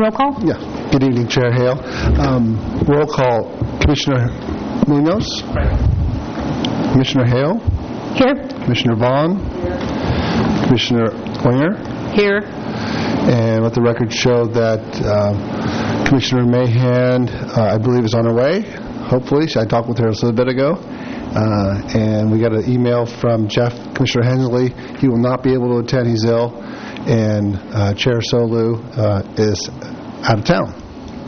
roll call? Yeah. Good evening, Chair Hale. Roll call. Commissioner Munoz? Commissioner Hale? Here. Commissioner Vaughn? Commissioner Winger? Here. And let the record show that Commissioner Mahan, I believe, is on her way, hopefully. I talked with her a little bit ago. And we got an email from Commissioner Hensley. He will not be able to attend. He's ill. And Chair Solu is out of town.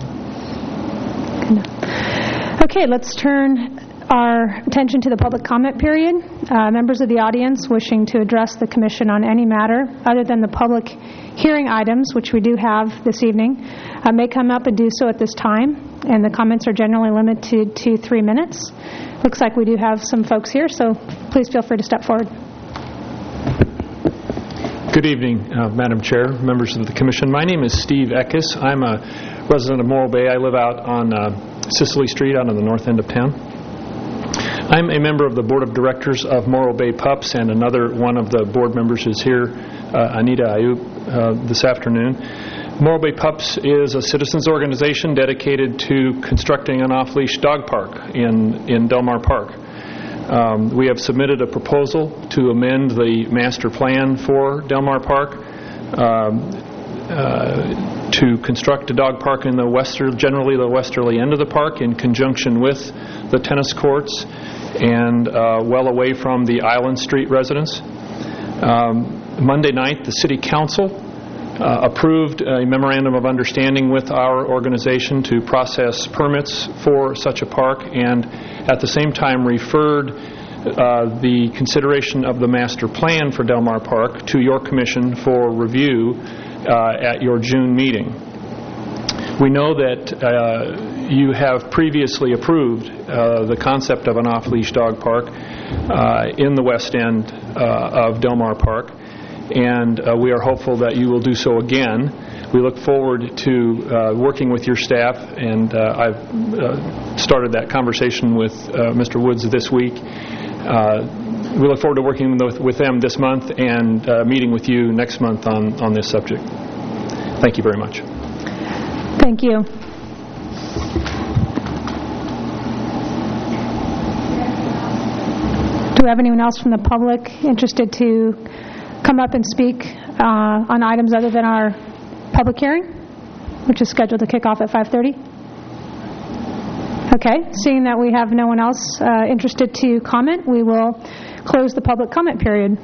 Okay, let's turn our attention to the public comment period. Members of the audience wishing to address the Commission on any matter other than the public hearing items, which we do have this evening, may come up and do so at this time, and the comments are generally limited to 3 minutes. Looks like we do have some folks here, so please feel free to step forward. Good evening, Madam Chair, members of the Commission. My name is Steve Eckes. I'm a resident of Morro Bay. I live out on Cicely Street out on the north end of town. I'm a member of the Board of Directors of Morro Bay Pups, and another one of the board members is here, Anita Ayub, this afternoon. Morro Bay Pups is a citizens organization dedicated to constructing an off-leash dog park in Del Mar Park. We have submitted a proposal to amend the master plan for Del Mar Park to construct a dog park in generally the westerly end of the park in conjunction with the tennis courts and well away from the Island Street residents. Monday night, the City Council approved a memorandum of understanding with our organization to process permits for such a park, and at the same time referred the consideration of the master plan for Del Mar Park to your commission for review at your June meeting. We know that you have previously approved the concept of an off-leash dog park in the west end of Del Mar Park, and we are hopeful that you will do so again. We look forward to working with your staff, and I've started that conversation with Mr. Woods this week. We look forward to working with them this month and meeting with you next month on this subject. Thank you very much. Thank you. Do we have anyone else from the public interested to come up and speak on items other than our public hearing, which is scheduled to kick off at 5:30? Okay, seeing that we have no one else interested to comment, we will close the public comment period.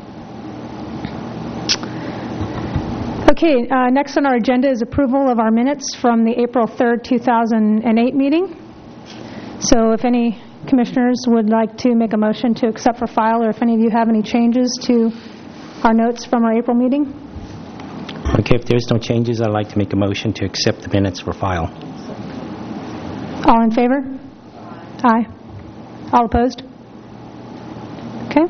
Okay, next on our agenda is approval of our minutes from the April 3rd, 2008 meeting. So if any commissioners would like to make a motion to accept for file, or if any of you have any changes to our notes from our April meeting. Okay, if there's no changes, I'd like to make a motion to accept the minutes for file. All in favor? Aye. All opposed? Okay.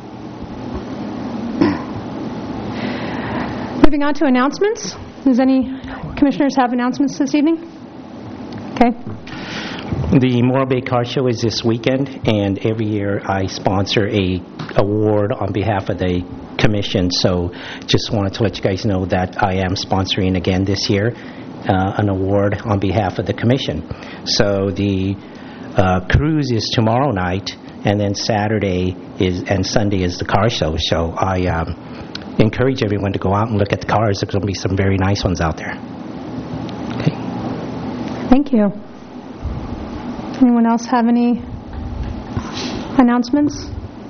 Moving on to announcements. Does any commissioners have announcements this evening? Okay. The Morro Bay Car Show is this weekend, and every year I sponsor a award on behalf of the commission, so just wanted to let you guys know that I am sponsoring again this year an award on behalf of the commission. So the cruise is tomorrow night, and then Saturday and Sunday is the car show. So I encourage everyone to go out and look at the cars. There's going to be some very nice ones out there. Okay. Thank you. Anyone else have any announcements?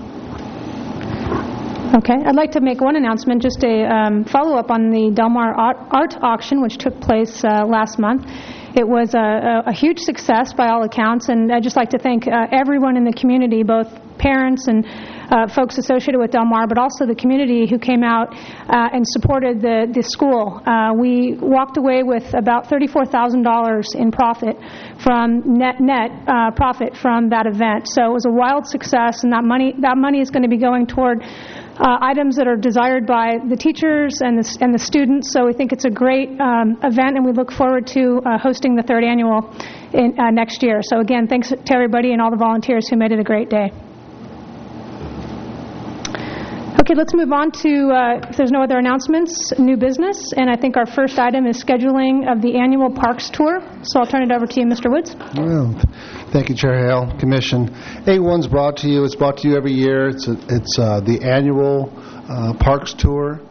Okay. I'd like to make one announcement, just a follow-up on the Del Mar Art Auction, which took place last month. It was a huge success by all accounts, and I'd just like to thank everyone in the community, both parents and folks associated with Del Mar, but also the community who came out and supported the school. We walked away with about $34,000 in profit from net profit from that event. So it was a wild success, and that money is going to be going toward items that are desired by the teachers and the students. So we think it's a great event, and we look forward to hosting the third annual next year. So again, thanks to everybody and all the volunteers who made it a great day. Okay, let's move on to, if there's no other announcements, new business. And I think our first item is scheduling of the annual Parks Tour. So I'll turn it over to you, Mr. Woods. Well, thank you, Chair Hale, Commission. A1's brought to you. It's brought to you every year. It's the annual Parks Tour.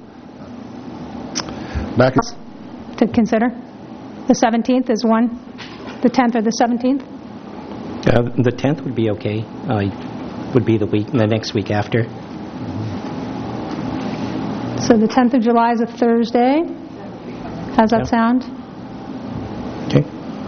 Back To consider. The 17th is one. The 10th or the 17th? The 10th would be okay. Would be the next week after. So the 10th of July is a Thursday. How's that sound? Okay.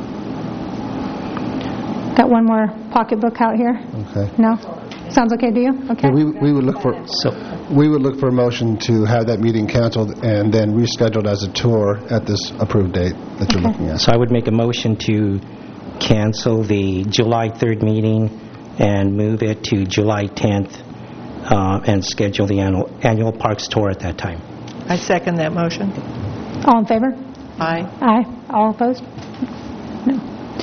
Got one more pocketbook out here. Okay. No? Sounds okay to you? Okay. We would look for a motion to have that meeting canceled and then rescheduled as a tour at this approved date that you're looking at. So I would make a motion to cancel the July 3rd meeting and move it to July 10th and schedule the annual Parks Tour at that time. I second that motion. All in favor? Aye. Aye. All opposed? No.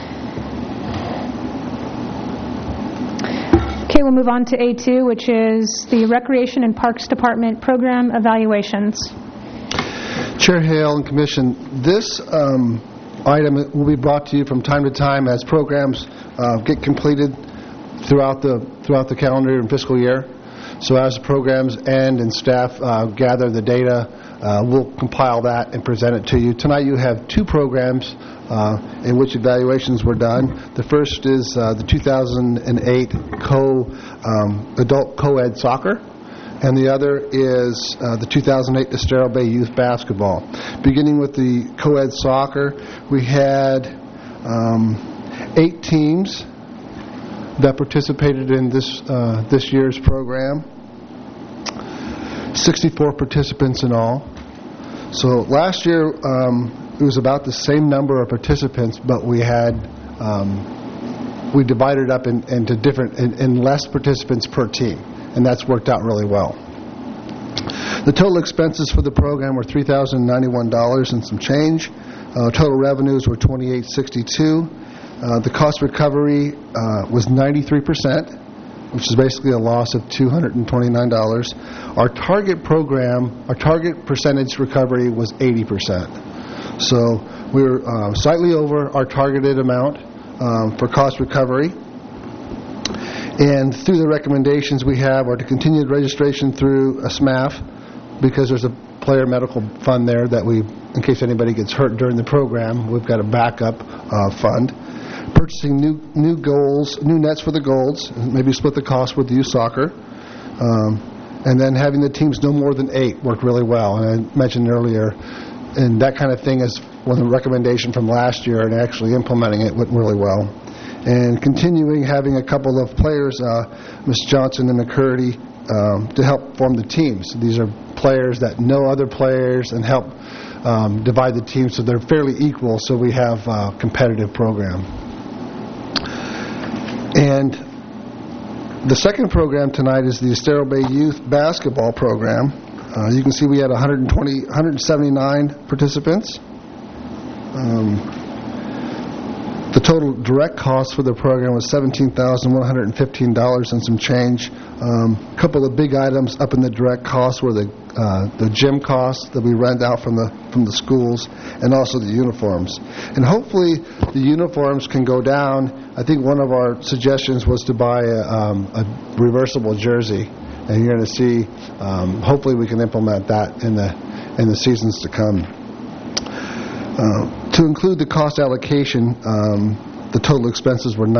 Okay, we'll move on to A2, which is the Recreation and Parks Department Program Evaluations. Chair Hale and Commission, this item will be brought to you from time to time as programs get completed throughout the calendar and fiscal year. So as the programs end and staff gather the data, we'll compile that and present it to you. Tonight you have two programs in which evaluations were done. The first is the 2008 adult co-ed soccer, and the other is the 2008 Estero Bay Youth Basketball. Beginning with the co-ed soccer, we had 8 teams that participated in this year's program. 64 participants in all. So last year it was about the same number of participants, but we divided up into different in less participants per team, and that's worked out really well. The total expenses for the program were $3,091 and some change. Total revenues were $2,862. The cost recovery was 93%, which is basically a loss of $229. Our target percentage recovery was 80%. So we were slightly over our targeted amount for cost recovery. And through the recommendations we have are to continue registration through a SMAF, because there's a player medical fund there that in case anybody gets hurt during the program, we've got a backup fund. Purchasing new nets for the goals, maybe split the cost with youth soccer. And then having the teams no more than 8 worked really well. And I mentioned earlier, and that kind of thing is one of the recommendation from last year, and actually implementing it went really well. And continuing having a couple of players, Ms. Johnson and McCurdy, to help form the teams. These are players that know other players and help divide the teams so they're fairly equal, so we have a competitive program. And the second program tonight is the Estero Bay Youth Basketball Program. You can see we had 179 participants. The total direct cost for the program was $17,115 and some change. A couple of big items up in the direct costs were the gym costs that we rent out from the schools, and also the uniforms. And hopefully the uniforms can go down. I think one of our suggestions was to buy a reversible jersey, and you're going to see. Hopefully we can implement that in the seasons to come. To include the cost allocation, the total expenses were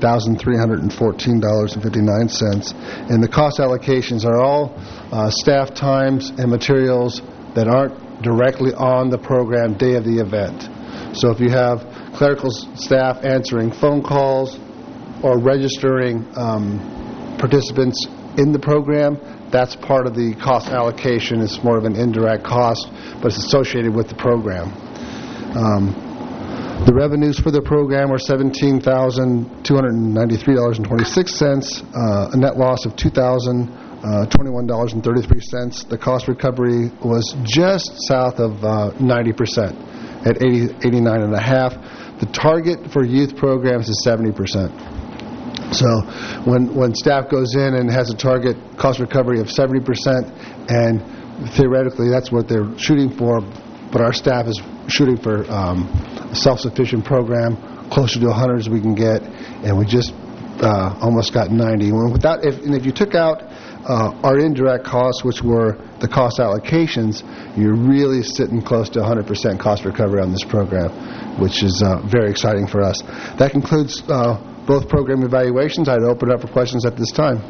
$19,314.59, and the cost allocations are all staff times and materials that aren't directly on the program day of the event. So if you have clerical staff answering phone calls or registering participants in the program, that's part of the cost allocation. It's more of an indirect cost, but it's associated with the program. The revenues for the program were $17,293.26, a net loss of $2,021.33. The cost recovery was just south of 90% at 89.5%. The target for youth programs is 70%. So when staff goes in and has a target cost recovery of 70%, and theoretically that's what they're shooting for, but our staff is shooting for a self-sufficient program, closer to 100 as we can get, and we just almost got 90. If you took out our indirect costs, which were the cost allocations, you're really sitting close to 100% cost recovery on this program, which is very exciting for us. That concludes both program evaluations. I'd open it up for questions at this time.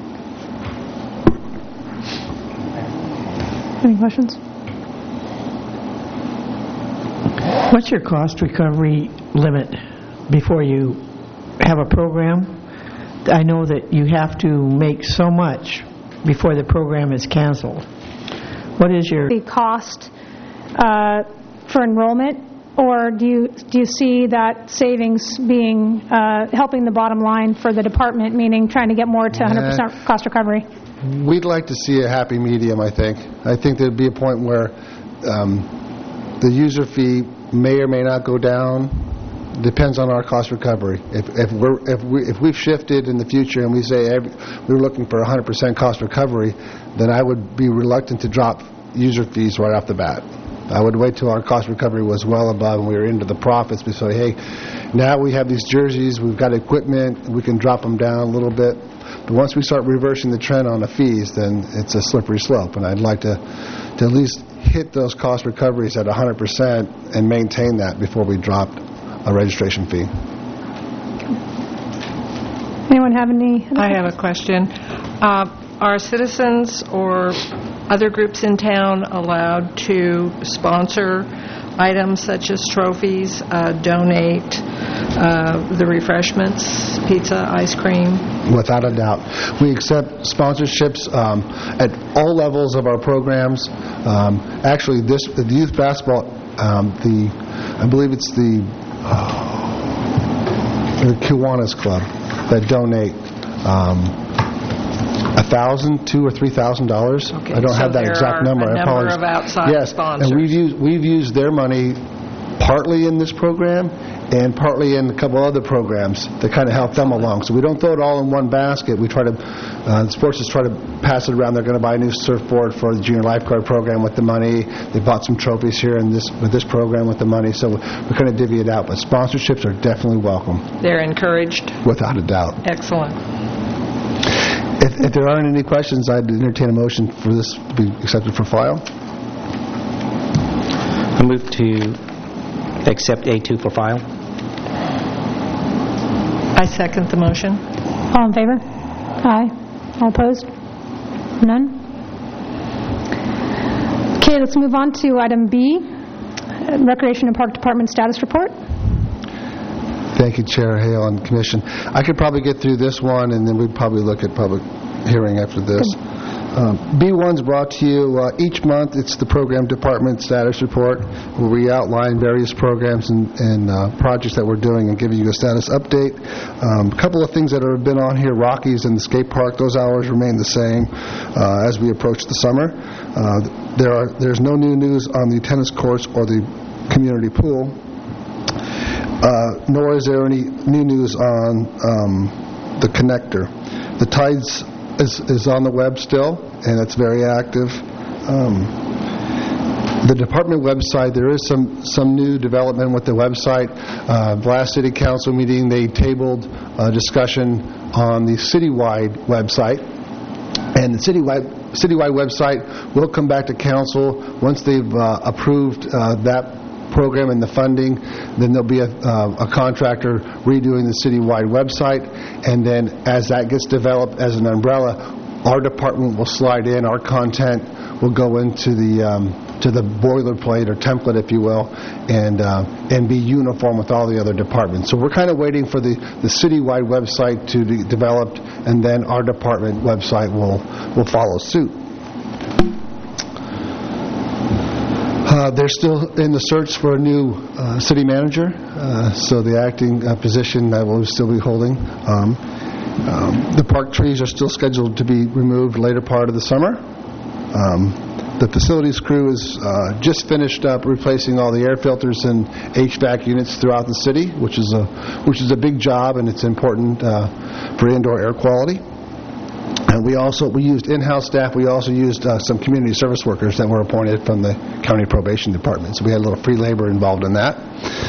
Any questions? What's your cost recovery limit before you have a program? I know that you have to make so much before the program is canceled. What is your... The cost for enrollment, or do you see that savings being helping the bottom line for the department, meaning trying to get more to 100% cost recovery? We'd like to see a happy medium, I think. I think there'd be a point where the user fee may or may not go down. Depends on our cost recovery. If we've shifted in the future and we say we're looking for 100% cost recovery, then I would be reluctant to drop user fees right off the bat. I would wait till our cost recovery was well above and we were into the profits. We say, hey, now we have these jerseys, we've got equipment, we can drop them down a little bit. But once we start reversing the trend on the fees, then it's a slippery slope. And I'd like to at least hit those cost recoveries at 100% and maintain that before we drop a registration fee. Anyone have any? I have a question. Are citizens or other groups in town allowed to sponsor items such as trophies, donate the refreshments, pizza, ice cream? Without a doubt. We accept sponsorships at all levels of our programs. Actually, the youth basketball, I believe it's the Kiwanis Club that donate $1,000, $2,000 or $3,000. Okay. I don't have that exact number. A number of outside sponsors. And we've used their money partly in this program and partly in a couple other programs to kind of help them along. So we don't throw it all in one basket. We try to, the sports try to pass it around. They're going to buy a new surfboard for the junior lifeguard program with the money. They bought some trophies here with this program with the money. So we kind of divvy it out. But sponsorships are definitely welcome. They're encouraged? Without a doubt. Excellent. If there aren't any questions, I'd entertain a motion for this to be accepted for file. I move to accept A2 for file. I second the motion. All in favor? Aye. All opposed? None? Okay, let's move on to item B, Recreation and Park Department status report. Thank you, Chair Hale and Commission. I could probably get through this one, and then we'd probably look at public hearing after this. B1's brought to you each month. It's the Program Department Status Report, where we outline various programs and projects that we're doing and giving you a status update. A couple of things that have been on here, Rockies and the skate park, those hours remain the same as we approach the summer. There's no new news on the tennis courts or the community pool. Nor is there any new news on the connector. The Tides is on the web still, and it's very active. The department website, there is some new development with the website. Last City Council meeting, they tabled a discussion on the citywide website, and the citywide website will come back to council once they've approved that program and the funding. Then there'll be a contractor redoing the citywide website, and then as that gets developed as an umbrella, our department will slide in. Our content will go into the boilerplate or template, if you will, and be uniform with all the other departments. So we're kind of waiting for the citywide website to be developed, and then our department website will follow suit. They're still in the search for a new city manager, so the acting position that will still be holding. The park trees are still scheduled to be removed later part of the summer. The facilities crew is just finished up replacing all the air filters and HVAC units throughout the city, which is a big job, and it's important for indoor air quality. And we used in-house staff. We also used some community service workers that were appointed from the county probation department. So we had a little free labor involved in that.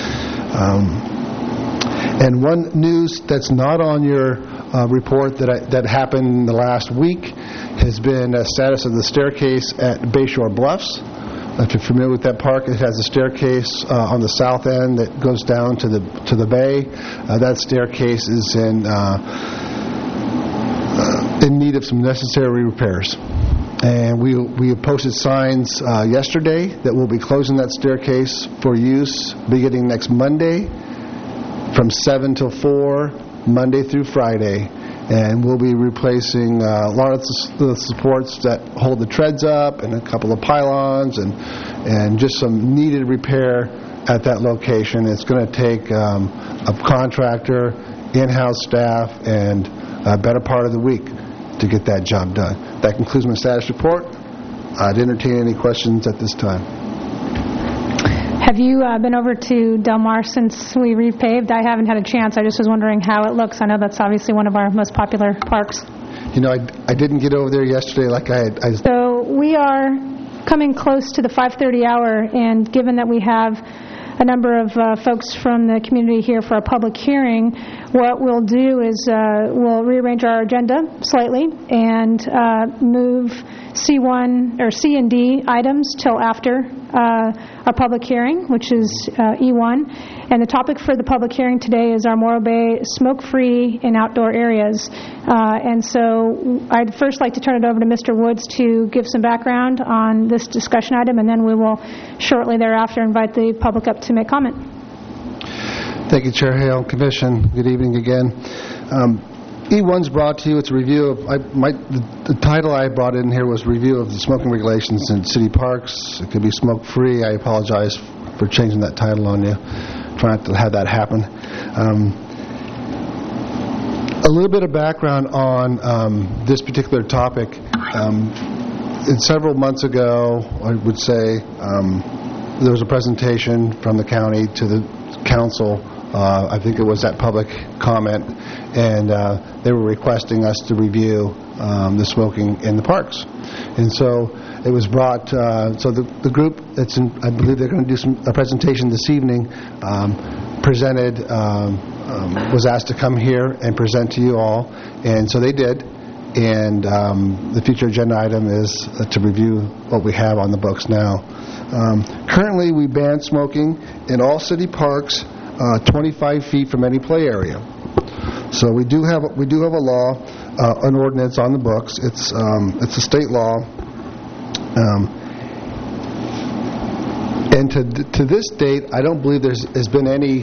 And one news that's not on your report that happened in the last week has been a status of the staircase at Bayshore Bluffs. If you're familiar with that park, it has a staircase on the south end that goes down to the bay. That staircase is in need of some necessary repairs. And we posted signs yesterday that we'll be closing that staircase for use beginning next Monday from 7 till 4, Monday through Friday. And we'll be replacing a lot of the supports that hold the treads up and a couple of pylons and just some needed repair at that location. It's going to take a contractor, in-house staff, and a better part of the week to get that job done. That concludes my status report. I'd entertain any questions at this time. Have you been over to Del Mar since we repaved? I haven't had a chance. I just was wondering how it looks. I know that's obviously one of our most popular parks. You know, I didn't get over there yesterday like I had. So we are coming close to the 5:30 hour, and given that we have a number of folks from the community here for a public hearing, what we'll do is we'll rearrange our agenda slightly and move C1 or C and D items till after our public hearing, which is E1. And the topic for the public hearing today is our Morro Bay smoke-free in outdoor areas. And so I'd first like to turn it over to Mr. Woods to give some background on this discussion item, and then we will shortly thereafter invite the public up to make comment. Thank you, Chair Hale, Commission. Good evening again. E1's brought to you. It's a review of, the title I brought in here was Review of the Smoking Regulations in City Parks. It could be smoke-free. I apologize for changing that title on you. Try not to have that happen. A little bit of background on this particular topic. Several months ago, I would say, there was a presentation from the county to the council. I think it was at public comment, and they were requesting us to review the smoking in the parks. And so it was brought, so the group that's in, I believe they're going to do a presentation this evening, was asked to come here and present to you all, and so they did. And the future agenda item is to review what we have on the books now. Currently, we ban smoking in all city parks 25 feet from any play area. So we do have a law, an ordinance on the books. It's a state law, and to this date, I don't believe there's been any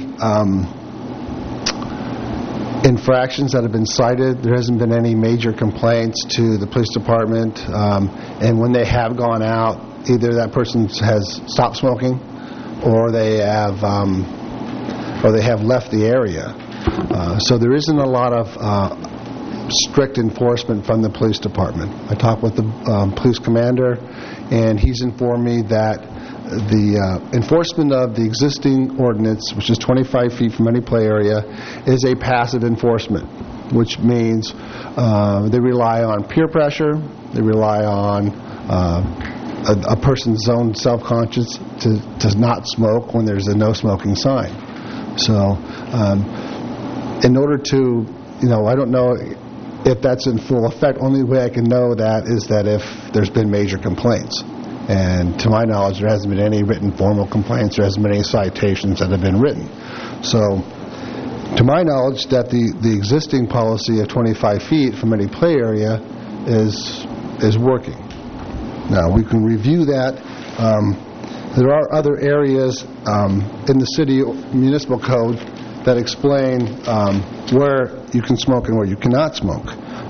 infractions that have been cited. There hasn't been any major complaints to the police department, and when they have gone out, either that person has stopped smoking, or they have left the area. So there isn't a lot of strict enforcement from the police department. I talked with the police commander, and he's informed me that the enforcement of the existing ordinance, which is 25 feet from any play area, is a passive enforcement, which means they rely on peer pressure, they rely on a person's own self-conscious to not smoke when there's a no smoking sign. So in order to, I don't know if that's in full effect. Only way I can know that is that if there's been major complaints. And to my knowledge, there hasn't been any written formal complaints. There hasn't been any citations that have been written. So to my knowledge, that the existing policy of 25 feet from any play area is working. Now, we can review that. There are other areas in the city municipal code that explain where you can smoke and where you cannot smoke.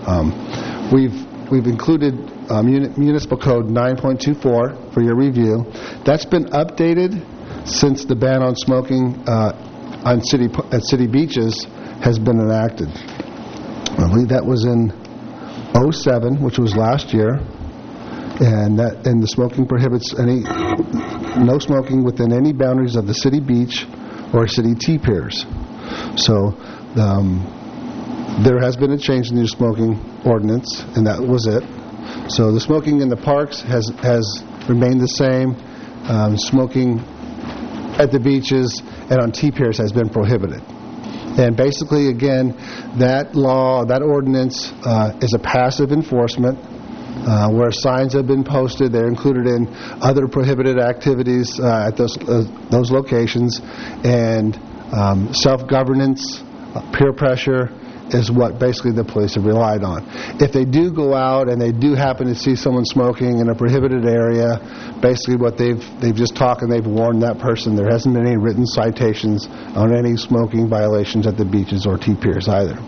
We've included Municipal Code 9.24 for your review. That's been updated since the ban on smoking at city beaches has been enacted. I believe that was in 2007, which was last year. And the smoking prohibits no smoking within any boundaries of the city beach or city T-piers. So there has been a change in the smoking ordinance, and that was it. So the smoking in the parks has remained the same. Smoking at the beaches and on T-piers has been prohibited. And basically, again, that ordinance is a passive enforcement where signs have been posted. They're included in other prohibited activities at those locations. And self-governance, peer pressure is what basically the police have relied on. If they do go out and they do happen to see someone smoking in a prohibited area, basically what they've just talked and they've warned that person. There hasn't been any written citations on any smoking violations at the beaches or T-piers either.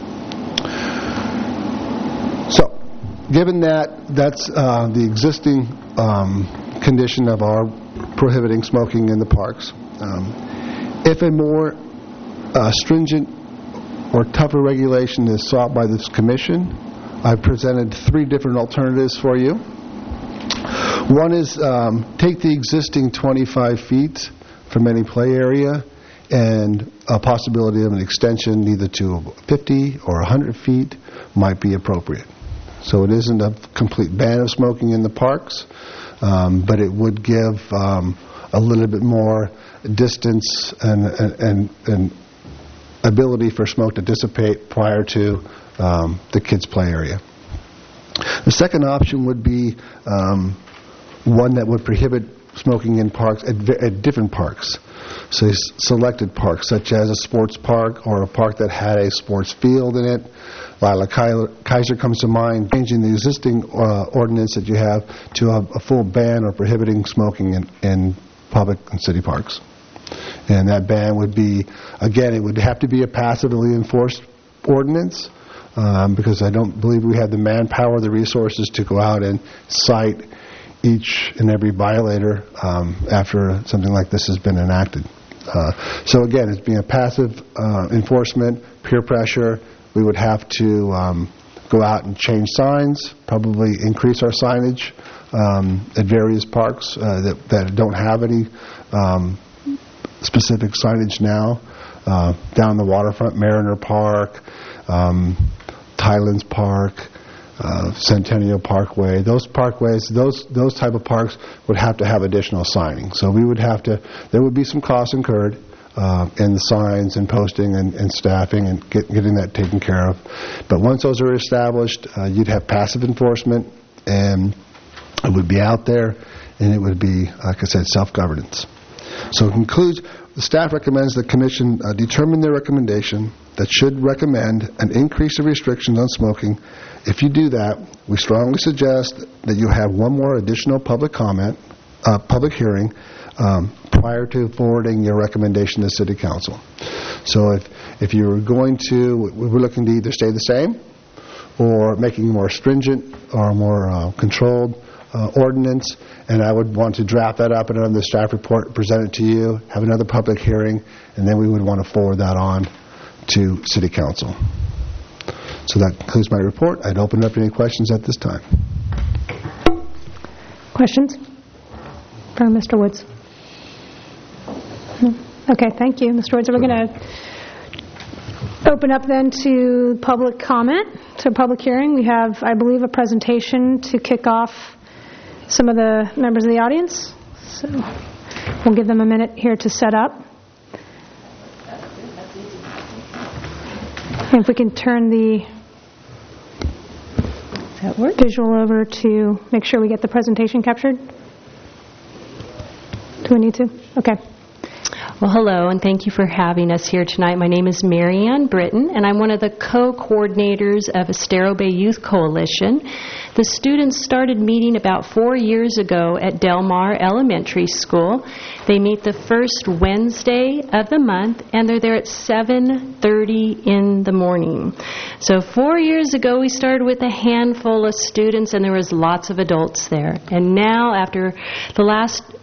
So, given that's the existing condition of our prohibiting smoking in the parks, if a more stringent or tougher regulation is sought by this commission, I've presented 3 different alternatives for you. One is take the existing 25 feet from any play area and a possibility of an extension either to 50 or 100 feet might be appropriate. So it isn't a complete ban of smoking in the parks, but it would give a little bit more distance and ability for smoke to dissipate prior to the kids' play area. The second option would be one that would prohibit smoking in parks at different parks. So selected parks, such as a sports park or a park that had a sports field in it. Lila Kaiser comes to mind, changing the existing ordinance that you have to a full ban or prohibiting smoking in public and city parks. And that ban would be, again, it would have to be a passively enforced ordinance because I don't believe we have the manpower, the resources to go out and cite each and every violator after something like this has been enacted. So again, it's being a passive enforcement, peer pressure. We would have to go out and change signs, probably increase our signage at various parks that don't have any specific signage now. Down the waterfront, Mariner Park, Tylands Park, Centennial Parkway, those parkways, those type of parks would have to have additional signing. So we would have to, there would be some costs incurred in the signs and posting and staffing and getting that taken care of. But once those are established, you'd have passive enforcement and it would be out there and it would be, like I said, self-governance. So it concludes, the staff recommends the Commission determine their recommendation that should recommend an increase of restrictions on smoking. If you do that, we strongly suggest that you have one more additional public hearing prior to forwarding your recommendation to City Council. So if you're going to, we're looking to either stay the same or making more stringent or more controlled ordinance, and I would want to draft that up in another staff report, present it to you, have another public hearing, and then we would want to forward that on to City Council. So that concludes my report. I'd open up any questions at this time. Questions for Mr. Woods? No? Okay, thank you, Mr. Woods. We're going to open up then to public comment, to a public hearing. We have, I believe, a presentation to kick off some of the members of the audience. So we'll give them a minute here to set up. And if we can turn the visual over to make sure we get the presentation captured. Do we need to? Okay. Well, hello, and thank you for having us here tonight. My name is Marianne Britton, and I'm one of the co-coordinators of Estero Bay Youth Coalition. The students started meeting about 4 years ago at Del Mar Elementary School. They meet the first Wednesday of the month, and they're there at 7:30 in the morning. So 4 years ago, we started with a handful of students, and there was lots of adults there. And now, after the last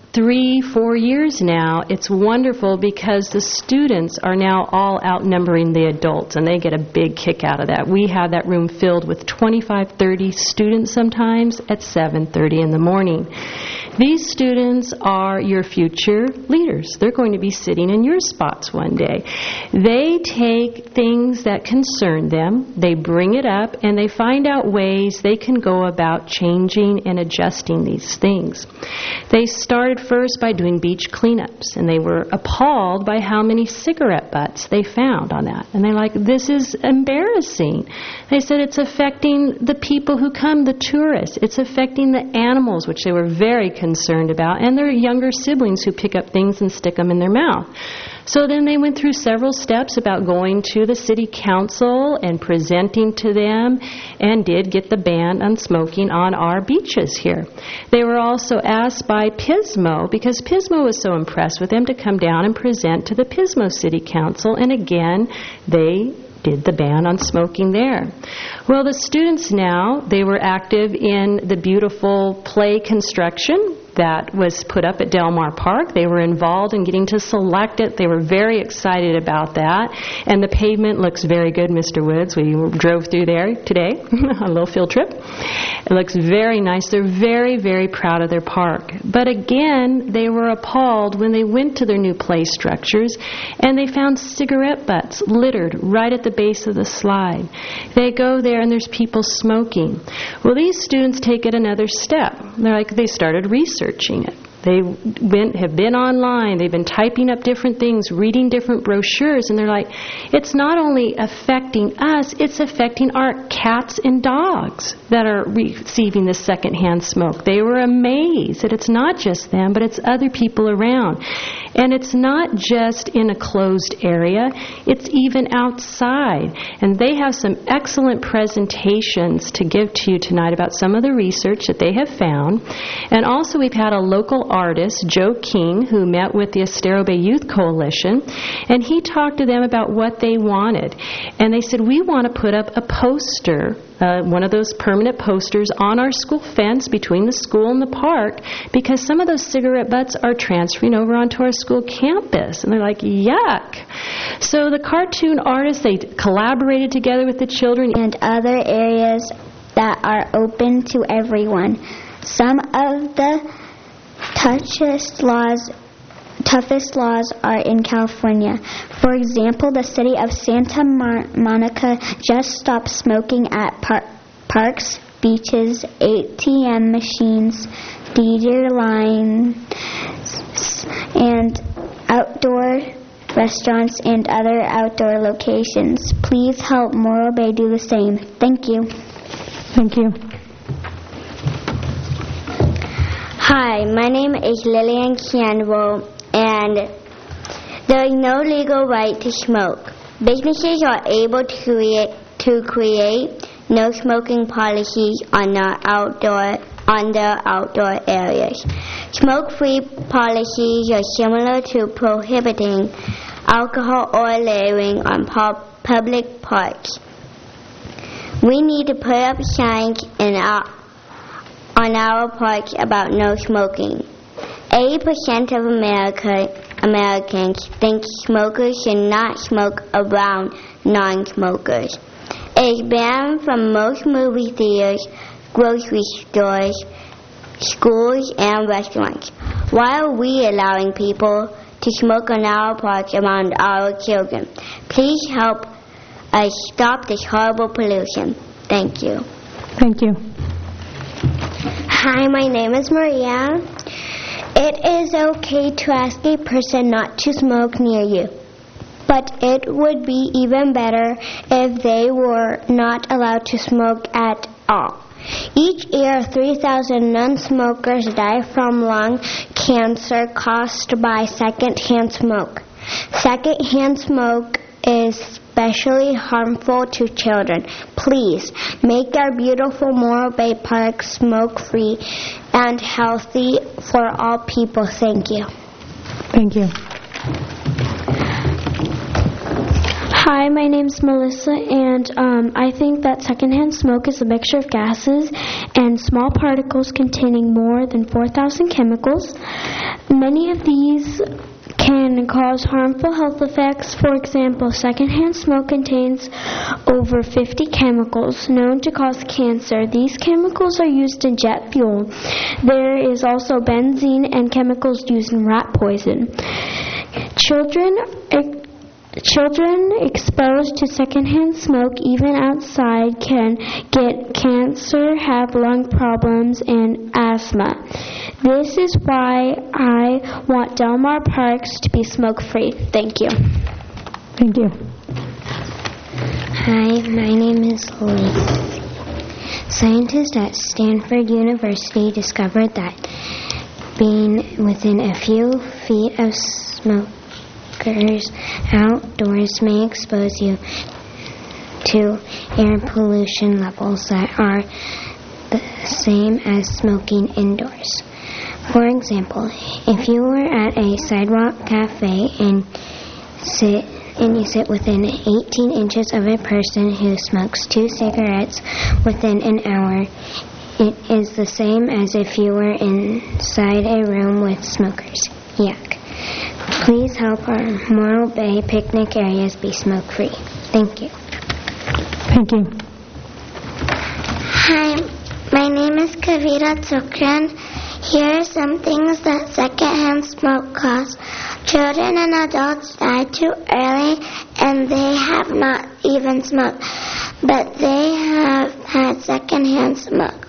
3-4 years now, it's wonderful because the students are now all outnumbering the adults, and they get a big kick out of that. We have that room filled with 25-30 students sometimes at 7:30 in the morning. These students are your future leaders. They're going to be sitting in your spots one day. They take things that concern them, they bring it up, and they find out ways they can go about changing and adjusting these things. They started first by doing beach cleanups, and they were appalled by how many cigarette butts they found on that. And they're like, this is embarrassing. They said it's affecting the people who come, the tourists. It's affecting the animals, which they were very concerned about, and their younger siblings who pick up things and stick them in their mouth. So then they went through several steps about going to the city council and presenting to them, and did get the ban on smoking on our beaches here. They were also asked by Pismo, because Pismo was so impressed with them, to come down and present to the Pismo City Council, and again, they did the ban on smoking there. Well, the students now, they were active in the beautiful play construction that was put up at Del Mar Park. They were involved in getting to select it. They were very excited about that. And the pavement looks very good, Mr. Woods. We drove through there today on a little field trip. It looks very nice. They're very, very proud of their park. But again, they were appalled when they went to their new play structures and they found cigarette butts littered right at the base of the slide. They go there and there's people smoking. Well, these students take it another step. They started researching it. They have been online, they've been typing up different things, reading different brochures, and they're like, it's not only affecting us, it's affecting our cats and dogs that are receiving this secondhand smoke. They were amazed that it's not just them, but it's other people around. And it's not just in a closed area, it's even outside. And they have some excellent presentations to give to you tonight about some of the research that they have found. And also we've had a local artist, Joe King, who met with the Estero Bay Youth Coalition, and he talked to them about what they wanted. And they said, we want to put up a poster, one of those permanent posters on our school fence between the school and the park, because some of those cigarette butts are transferring over onto our school campus. And they're like, yuck. So the cartoon artists, they collaborated together with the children. And other areas that are open to everyone. Some of the toughest laws are in California. For example, the city of Santa Monica just stopped smoking at parks, beaches, ATM machines, DJ lines, and outdoor restaurants and other outdoor locations. Please help Morro Bay do the same. Thank you. Thank you. Hi, my name is Lillian Campbell, and there is no legal right to smoke. Businesses are able to create no smoking policies on their outdoor areas. Smoke-free policies are similar to prohibiting alcohol or littering on public parks. We need to put up signs on our parks about no smoking. 80% of Americans think smokers should not smoke around non-smokers. It is banned from most movie theaters, grocery stores, schools, and restaurants. Why are we allowing people to smoke on our parks around our children? Please help us stop this horrible pollution. Thank you. Thank you. Hi, my name is Maria. It is okay to ask a person not to smoke near you, but it would be even better if they were not allowed to smoke at all. Each year, 3,000 non-smokers die from lung cancer caused by secondhand smoke. Secondhand smoke is especially harmful to children. Please make our beautiful Morro Bay Park smoke-free and healthy for all people. Thank you. Thank you. Hi, my name's Melissa, and I think that secondhand smoke is a mixture of gases and small particles containing more than 4,000 chemicals. Many of these can cause harmful health effects. For example, secondhand smoke contains over 50 chemicals known to cause cancer. These chemicals are used in jet fuel. There is also benzene and chemicals used in rat poison. Children exposed to secondhand smoke, even outside, can get cancer, have lung problems, and asthma. This is why I want Del Mar Parks to be smoke-free. Thank you. Thank you. Hi, my name is Elise. Scientists at Stanford University discovered that being within a few feet of smokers outdoors may expose you to air pollution levels that are the same as smoking indoors. For example, if you were at a sidewalk cafe and you sit within 18 inches of a person who smokes 2 cigarettes within an hour, it is the same as if you were inside a room with smokers. Yuck. Please help our Morro Bay picnic areas be smoke-free. Thank you. Thank you. Hi, my name is Kavita Tsukran. Here are some things that secondhand smoke cause. Children and adults die too early, and they have not even smoked, but they have had secondhand smoke.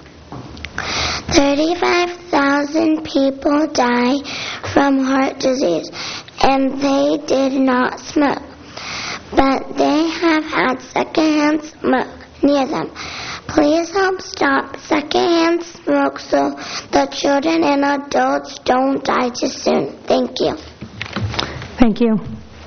35,000 people die from heart disease, and they did not smoke, but they have had secondhand smoke near them. Please help stop secondhand smoke so the children and adults don't die too soon. Thank you. Thank you.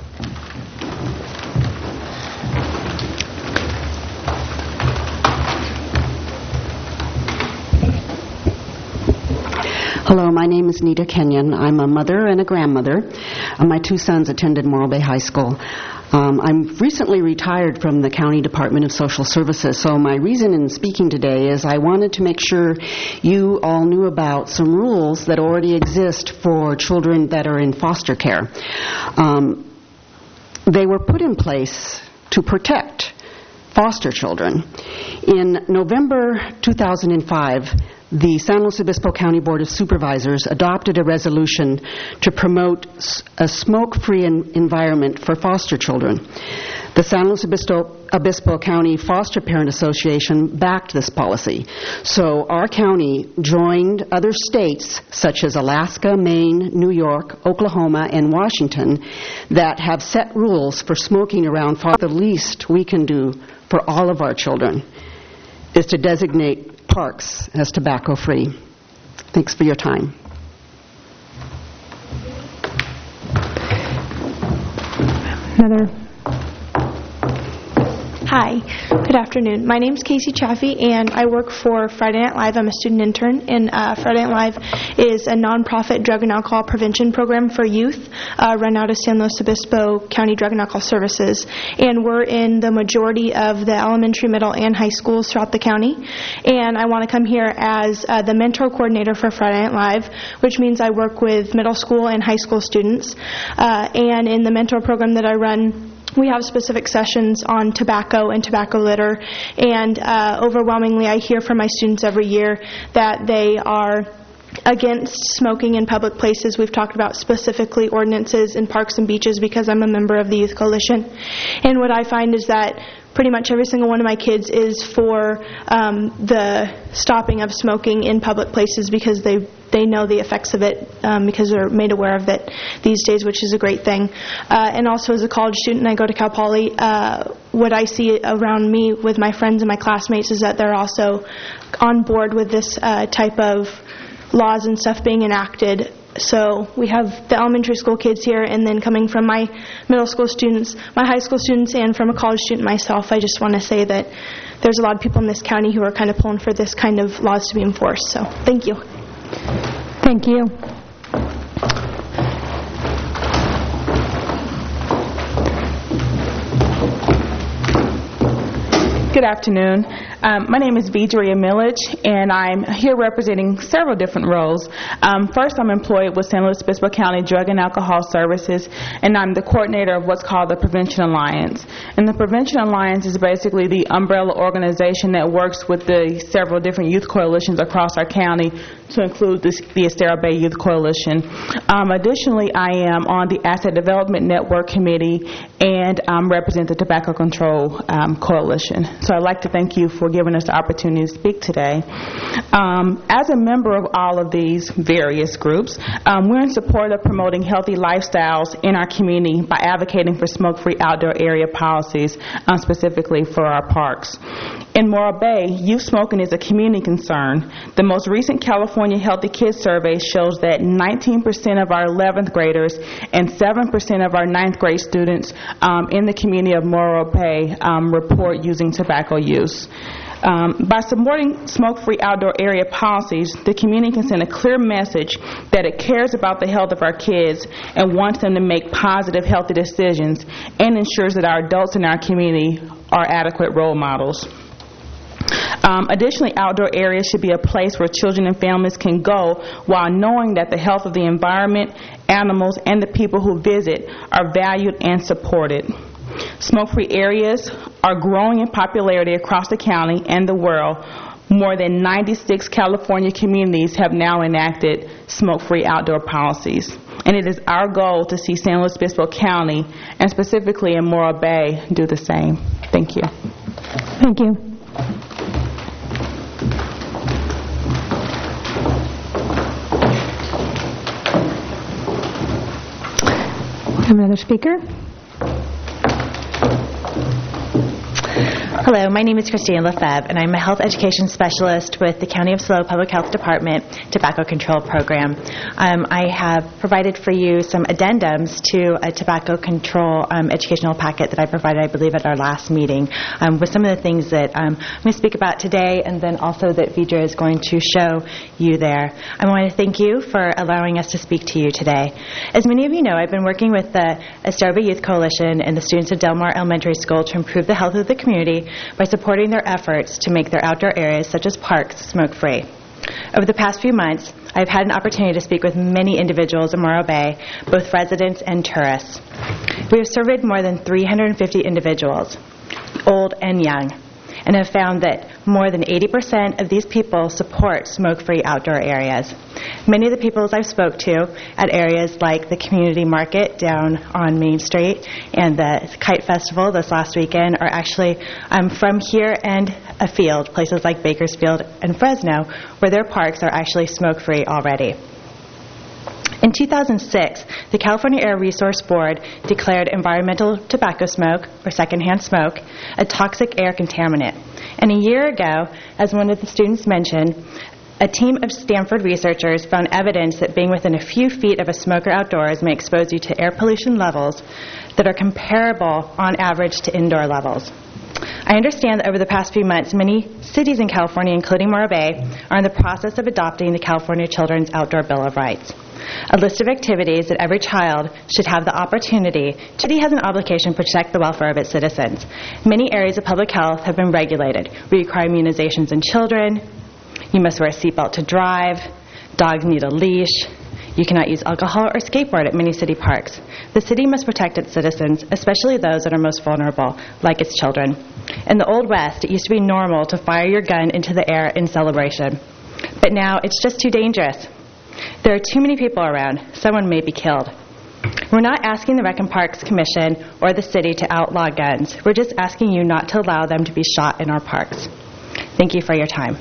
Hello, my name is Nita Kenyon. I'm a mother and a grandmother. My 2 sons attended Morro Bay High School. I'm recently retired from the County Department of Social Services, so my reason in speaking today is I wanted to make sure you all knew about some rules that already exist for children that are in foster care. They were put in place to protect foster children. In November 2005, the San Luis Obispo County Board of Supervisors adopted a resolution to promote a smoke-free environment for foster children. The San Luis Obispo County Foster Parent Association backed this policy. So our county joined other states such as Alaska, Maine, New York, Oklahoma, and Washington that have set rules for smoking around. The least we can do for all of our children is to designate parks as tobacco-free. Thanks for your time. Another. Hi, good afternoon. My name is Casey Chaffee, and I work for Friday Night Live. I'm a student intern, and Friday Night Live is a nonprofit drug and alcohol prevention program for youth run out of San Luis Obispo County Drug and Alcohol Services. And we're in the majority of the elementary, middle, and high schools throughout the county. And I want to come here as the mentor coordinator for Friday Night Live, which means I work with middle school and high school students. And in the mentor program that I run, we have specific sessions on tobacco and tobacco litter, and overwhelmingly I hear from my students every year that they are against smoking in public places. We've talked about specifically ordinances in parks and beaches because I'm a member of the Youth Coalition. And what I find is that pretty much every single one of my kids is for the stopping of smoking in public places because they know the effects of it because they're made aware of it these days, which is a great thing. And also as a college student, I go to Cal Poly. What I see around me with my friends and my classmates is that they're also on board with this type of laws and stuff being enacted. So we have the elementary school kids here, and then coming from my middle school students, my high school students, and from a college student myself, I just want to say that there's a lot of people in this county who are kind of pulling for this kind of laws to be enforced. So thank you. Thank you. Good afternoon. My name is Vidria Millich, and I'm here representing several different roles. First, I'm employed with San Luis Obispo County Drug and Alcohol Services, and I'm the coordinator of what's called the Prevention Alliance. And the Prevention Alliance is basically the umbrella organization that works with the several different youth coalitions across our county, to include the Estero Bay Youth Coalition. Additionally, I am on the Asset Development Network Committee and represent the Tobacco Control Coalition. So I'd like to thank you for giving us the opportunity to speak today. As a member of all of these various groups, we're in support of promoting healthy lifestyles in our community by advocating for smoke-free outdoor area policies, specifically for our parks. In Morro Bay, youth smoking is a community concern. The most recent California Healthy Kids survey shows that 19% of our 11th graders and 7% of our 9th grade students in the community of Morro Bay report using tobacco use. By supporting smoke-free outdoor area policies, the community can send a clear message that it cares about the health of our kids and wants them to make positive, healthy decisions, and ensures that our adults in our community are adequate role models. Additionally, outdoor areas should be a place where children and families can go while knowing that the health of the environment, animals, and the people who visit are valued and supported. Smoke-free areas are growing in popularity across the county and the world. More than 96 California communities have now enacted smoke-free outdoor policies. And it is our goal to see San Luis Obispo County, and specifically in Morro Bay, do the same. Thank you. Thank you. Another speaker. Hello, my name is Christine Lefebvre, and I'm a health education specialist with the County of SLO Public Health Department Tobacco Control Program. I have provided for you some addendums to a tobacco control educational packet that I provided, I believe, at our last meeting, with some of the things that I'm going to speak about today, and then also that Vidra is going to show you there. I want to thank you for allowing us to speak to you today. As many of you know, I've been working with the Estero Bay Youth Coalition and the students of Del Mar Elementary School to improve the health of the community by supporting their efforts to make their outdoor areas, such as parks, smoke-free. Over the past few months, I've had an opportunity to speak with many individuals in Morro Bay, both residents and tourists. We have surveyed more than 350 individuals, old and young, and have found that more than 80% of these people support smoke-free outdoor areas. Many of the people I've spoke to at areas like the community market down on Main Street and the Kite Festival this last weekend are actually from here and afield, places like Bakersfield and Fresno, where their parks are actually smoke-free already. In 2006, the California Air Resource Board declared environmental tobacco smoke, or secondhand smoke, a toxic air contaminant. And a year ago, as one of the students mentioned, a team of Stanford researchers found evidence that being within a few feet of a smoker outdoors may expose you to air pollution levels that are comparable on average to indoor levels. I understand that over the past few months, many cities in California, including Morro Bay, are in the process of adopting the California Children's Outdoor Bill of Rights, a list of activities that every child should have the opportunity to. The city has an obligation to protect the welfare of its citizens. Many areas of public health have been regulated. We require immunizations in children. You must wear a seatbelt to drive. Dogs need a leash. You cannot use alcohol or skateboard at many city parks. The city must protect its citizens, especially those that are most vulnerable, like its children. In the Old West, it used to be normal to fire your gun into the air in celebration. But now it's just too dangerous. There are too many people around. Someone may be killed. We're not asking the Rec and Parks Commission or the city to outlaw guns. We're just asking you not to allow them to be shot in our parks. Thank you for your time.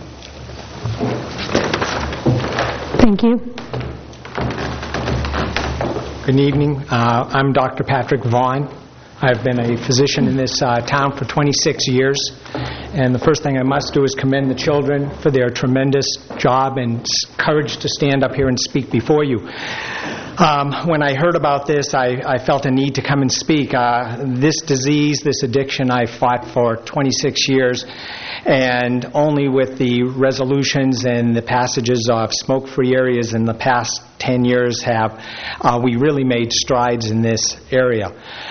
Thank you. Good evening. I'm Dr. Patrick Vaughn. I've been a physician in this town for 26 years. And the first thing I must do is commend the children for their tremendous job and courage to stand up here and speak before you. When I heard about this, I felt a need to come and speak. This disease, this addiction, I fought for 26 years, and only with the resolutions and the passages of smoke-free areas in the past 10 years have we really made strides in this area.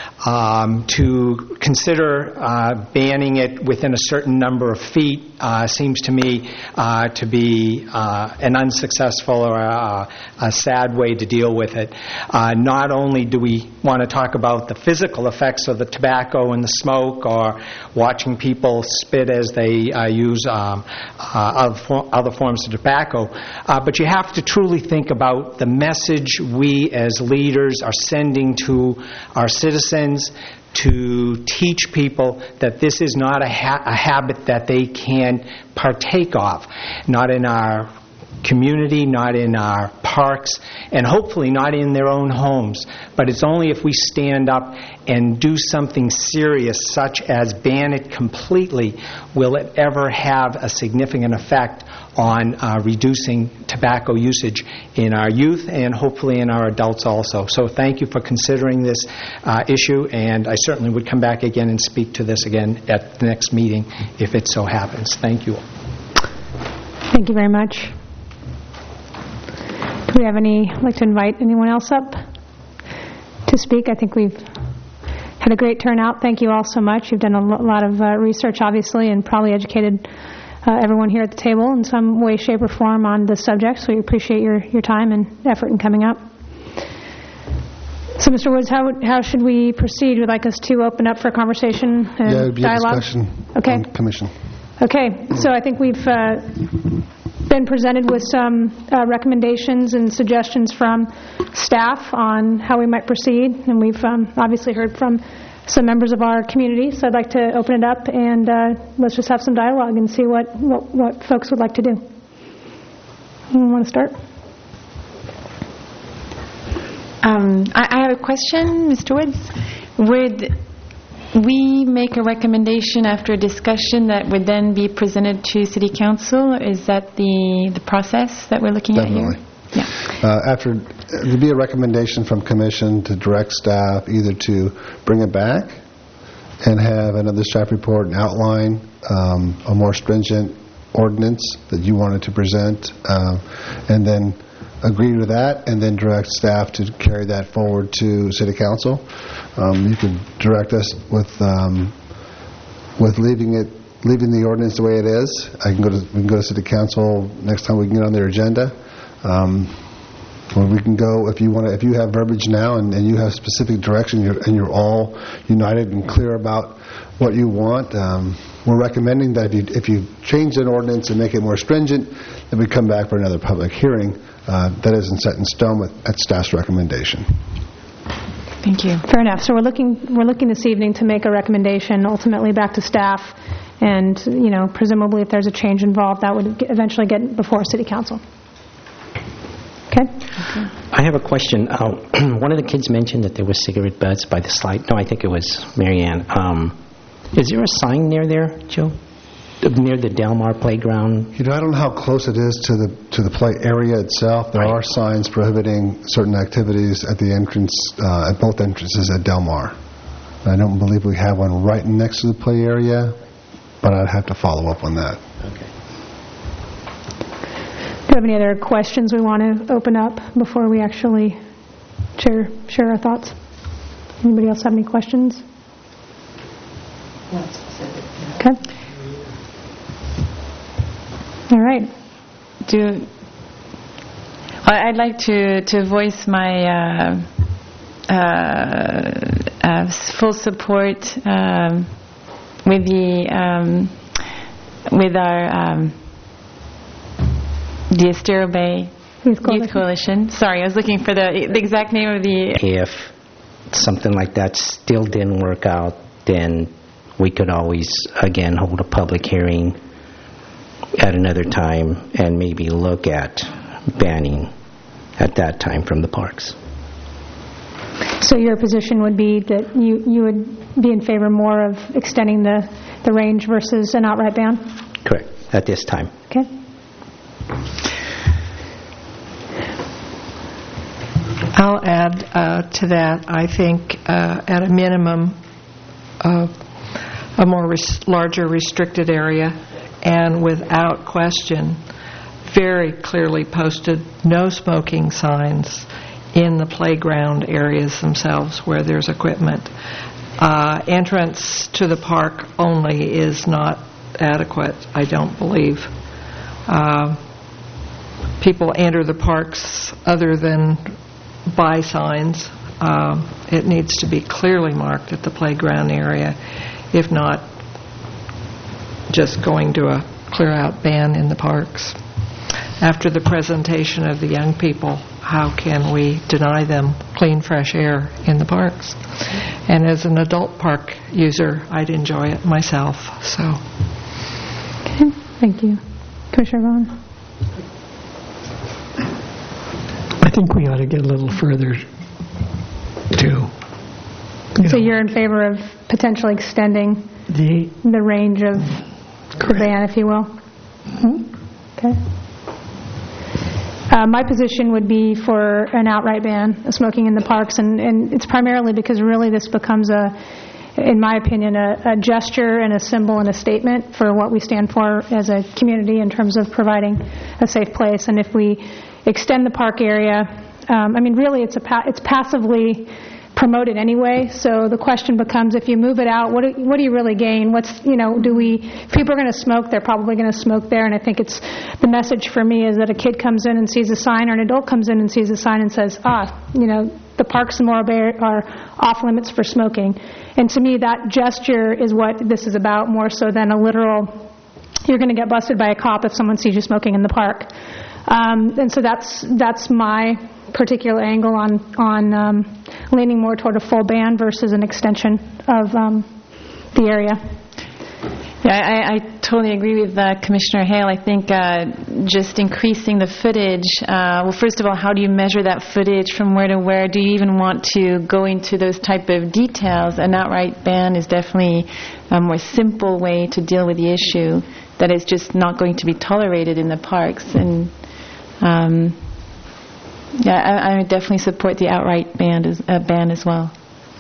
To consider banning it within a certain number of feet seems to me to be an unsuccessful or a sad way to deal with it. Not only do we want to talk about the physical effects of the tobacco and the smoke, or watching people spit as they use other forms of tobacco, but you have to truly think about the message we as leaders are sending to our citizens, to teach people that this is not a habit that they can partake of, not in our community, not in our parks, and hopefully not in their own homes. But it's only if we stand up and do something serious, such as ban it completely, will it ever have a significant effect on reducing tobacco usage in our youth and hopefully in our adults also. So thank you for considering this issue, and I certainly would come back again and speak to this again at the next meeting if it so happens. Thank you. Thank you very much. Do we have I'd like to invite anyone else up to speak? I think we've had a great turnout. Thank you all so much. You've done a lot of research, obviously, and probably educated everyone here at the table in some way, shape, or form on this subject, so we appreciate your time and effort in coming up. So, Mr. Woods, how should we proceed? Would you like us to open up for conversation and it would be dialogue? a discussion on the commission. Okay, so I think we've been presented with some recommendations and suggestions from staff on how we might proceed, and we've obviously heard from some members of our community, so I'd like to open it up and let's just have some dialogue and see what folks would like to do. Anyone want to start? I have a question, Mr. Woods. Would we make a recommendation after a discussion that would then be presented to City Council? Is that the process that we're looking at here? Definitely. There'd be a recommendation from Commission to direct staff either to bring it back and have another staff report and outline a more stringent ordinance that you wanted to present, and then agree with that, and then direct staff to carry that forward to City Council. You could direct us with leaving the ordinance the way it is. We can go to City Council next time we can get on their agenda. Or we can go, if you have verbiage now and you have specific direction and you're all united and clear about what you want, we're recommending that if you change an ordinance and make it more stringent, then we come back for another public hearing. That isn't set in stone at staff's recommendation. Thank you. Fair enough. So we're looking this evening to make a recommendation ultimately back to staff, and presumably if there's a change involved, that would eventually get before City Council. Okay. I have a question. One of the kids mentioned that there were cigarette butts by the slide. No, I think it was Marianne. Is there a sign near there, Joe? Near the Delmar playground? I don't know how close it is to the play area itself. There are signs prohibiting certain activities at the entrance, at both entrances at Delmar. I don't believe we have one right next to the play area, but I'd have to follow up on that. Okay. Do you have any other questions we want to open up before we actually share our thoughts? Anybody else have any questions? Okay. All right. I'd like to voice my full support with our the Estero Bay Youth Coalition. Sorry, I was looking for the exact name of the... If something like that still didn't work out, then we could always, again, hold a public hearing at another time and maybe look at banning at that time from the parks. So your position would be that you would be in favor more of extending the range versus an outright ban? Correct, at this time. Okay. I'll add to that, I think, at a minimum, a more larger restricted area, and without question, very clearly posted no smoking signs in the playground areas themselves where there's equipment. Entrance to the park only is not adequate, I don't believe. People enter the parks other than by signs. It needs to be clearly marked at the playground area, if not just going to a clear-out ban in the parks. After the presentation of the young people, how can we deny them clean, fresh air in the parks? And as an adult park user, I'd enjoy it myself. So, okay, thank you. Commissioner Vaughn? I think we ought to get a little further too. So you're in favor of potentially extending the range of the ban, if you will? Mm-hmm. Okay. My position would be for an outright ban of smoking in the parks, and it's primarily because really this becomes in my opinion, a gesture and a symbol and a statement for what we stand for as a community in terms of providing a safe place. And if we extend the park area, really it's passively promoted anyway. So the question becomes, if you move it out, what do you really gain? If people are going to smoke, they're probably going to smoke there. And I think the message for me is that a kid comes in and sees a sign, or an adult comes in and sees a sign and says, the parks in Morro Bay are off limits for smoking. And to me, that gesture is what this is about, more so than a literal, you're going to get busted by a cop if someone sees you smoking in the park. And so that's my particular angle on leaning more toward a full ban versus an extension of the area. Yeah, I totally agree with Commissioner Hale. I think just increasing the footage, first of all, how do you measure that footage from where to where? Do you even want to go into those type of details? An outright ban is definitely a more simple way to deal with the issue that is just not going to be tolerated in the parks. And I would definitely support the outright ban as well.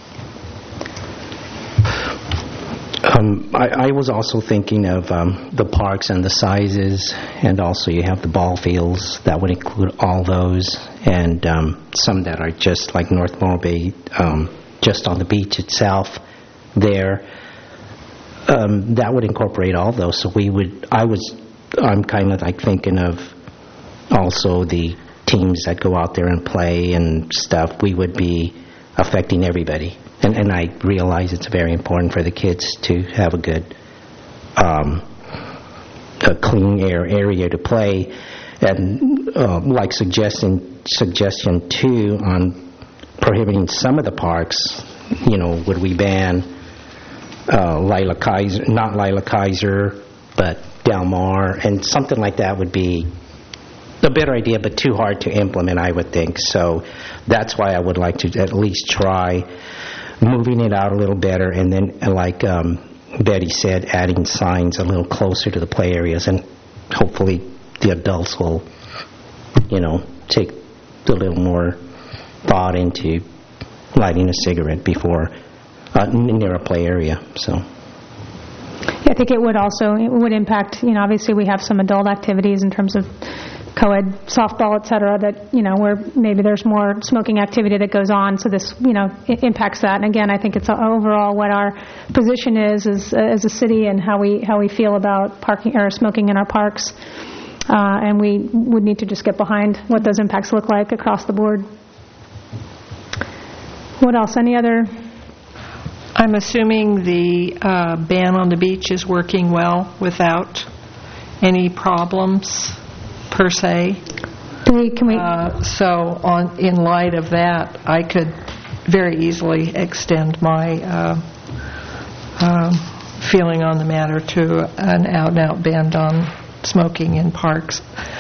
I was also thinking of the parks and the sizes, and also you have the ball fields. That would include all those, and some that are just like North Morro Bay, just on the beach itself there. That would incorporate all those. So I'm kind of like thinking of also the teams that go out there and play and stuff. We would be affecting everybody. And I realize it's very important for the kids to have a good, a clean air area to play. And like suggestion too on prohibiting some of the parks, would we ban Lila Kaiser, not Lila Kaiser, but Del Mar, and something like that would be a better idea, but too hard to implement, I would think. So that's why I would like to at least try moving it out a little better, and then, like Betty said, adding signs a little closer to the play areas, and hopefully the adults will, take a little more thought into lighting a cigarette before near a play area. So. Yeah, I think it would impact, obviously we have some adult activities in terms of co-ed softball, et cetera, that, where maybe there's more smoking activity that goes on, so this, it impacts that. And again, I think it's overall what our position is as a city and how we feel about parking or smoking in our parks. And we would need to just get behind what those impacts look like across the board. What else? Any other? I'm assuming the ban on the beach is working well without any problems per se. So in light of that, I could very easily extend my feeling on the matter to an out-and-out ban on smoking in parks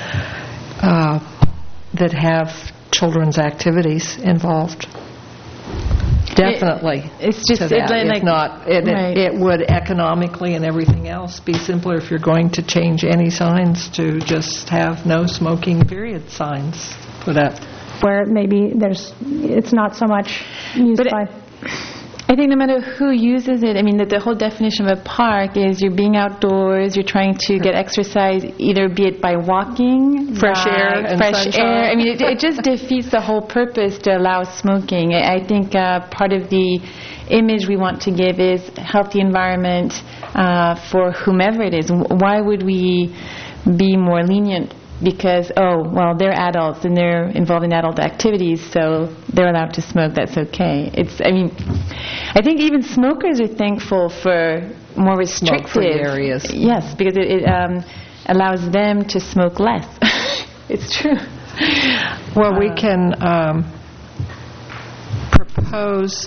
that have children's activities involved. Definitely. It's just it would economically and everything else be simpler if you're going to change any signs to just have no smoking period signs put up. where maybe it's not so much used by. I think no matter who uses it, I mean, the whole definition of a park is you're being outdoors, you're trying to get exercise, either be it by walking, fresh air, and sunshine. Air. I mean, it just defeats the whole purpose to allow smoking. I think part of the image we want to give is healthy environment for whomever it is. Why would we be more lenient? Because, they're adults and they're involved in adult activities, so they're allowed to smoke, that's okay. I think even smokers are thankful for more restrictive smoke-free areas. Yes, because it allows them to smoke less. It's true. Well, we can propose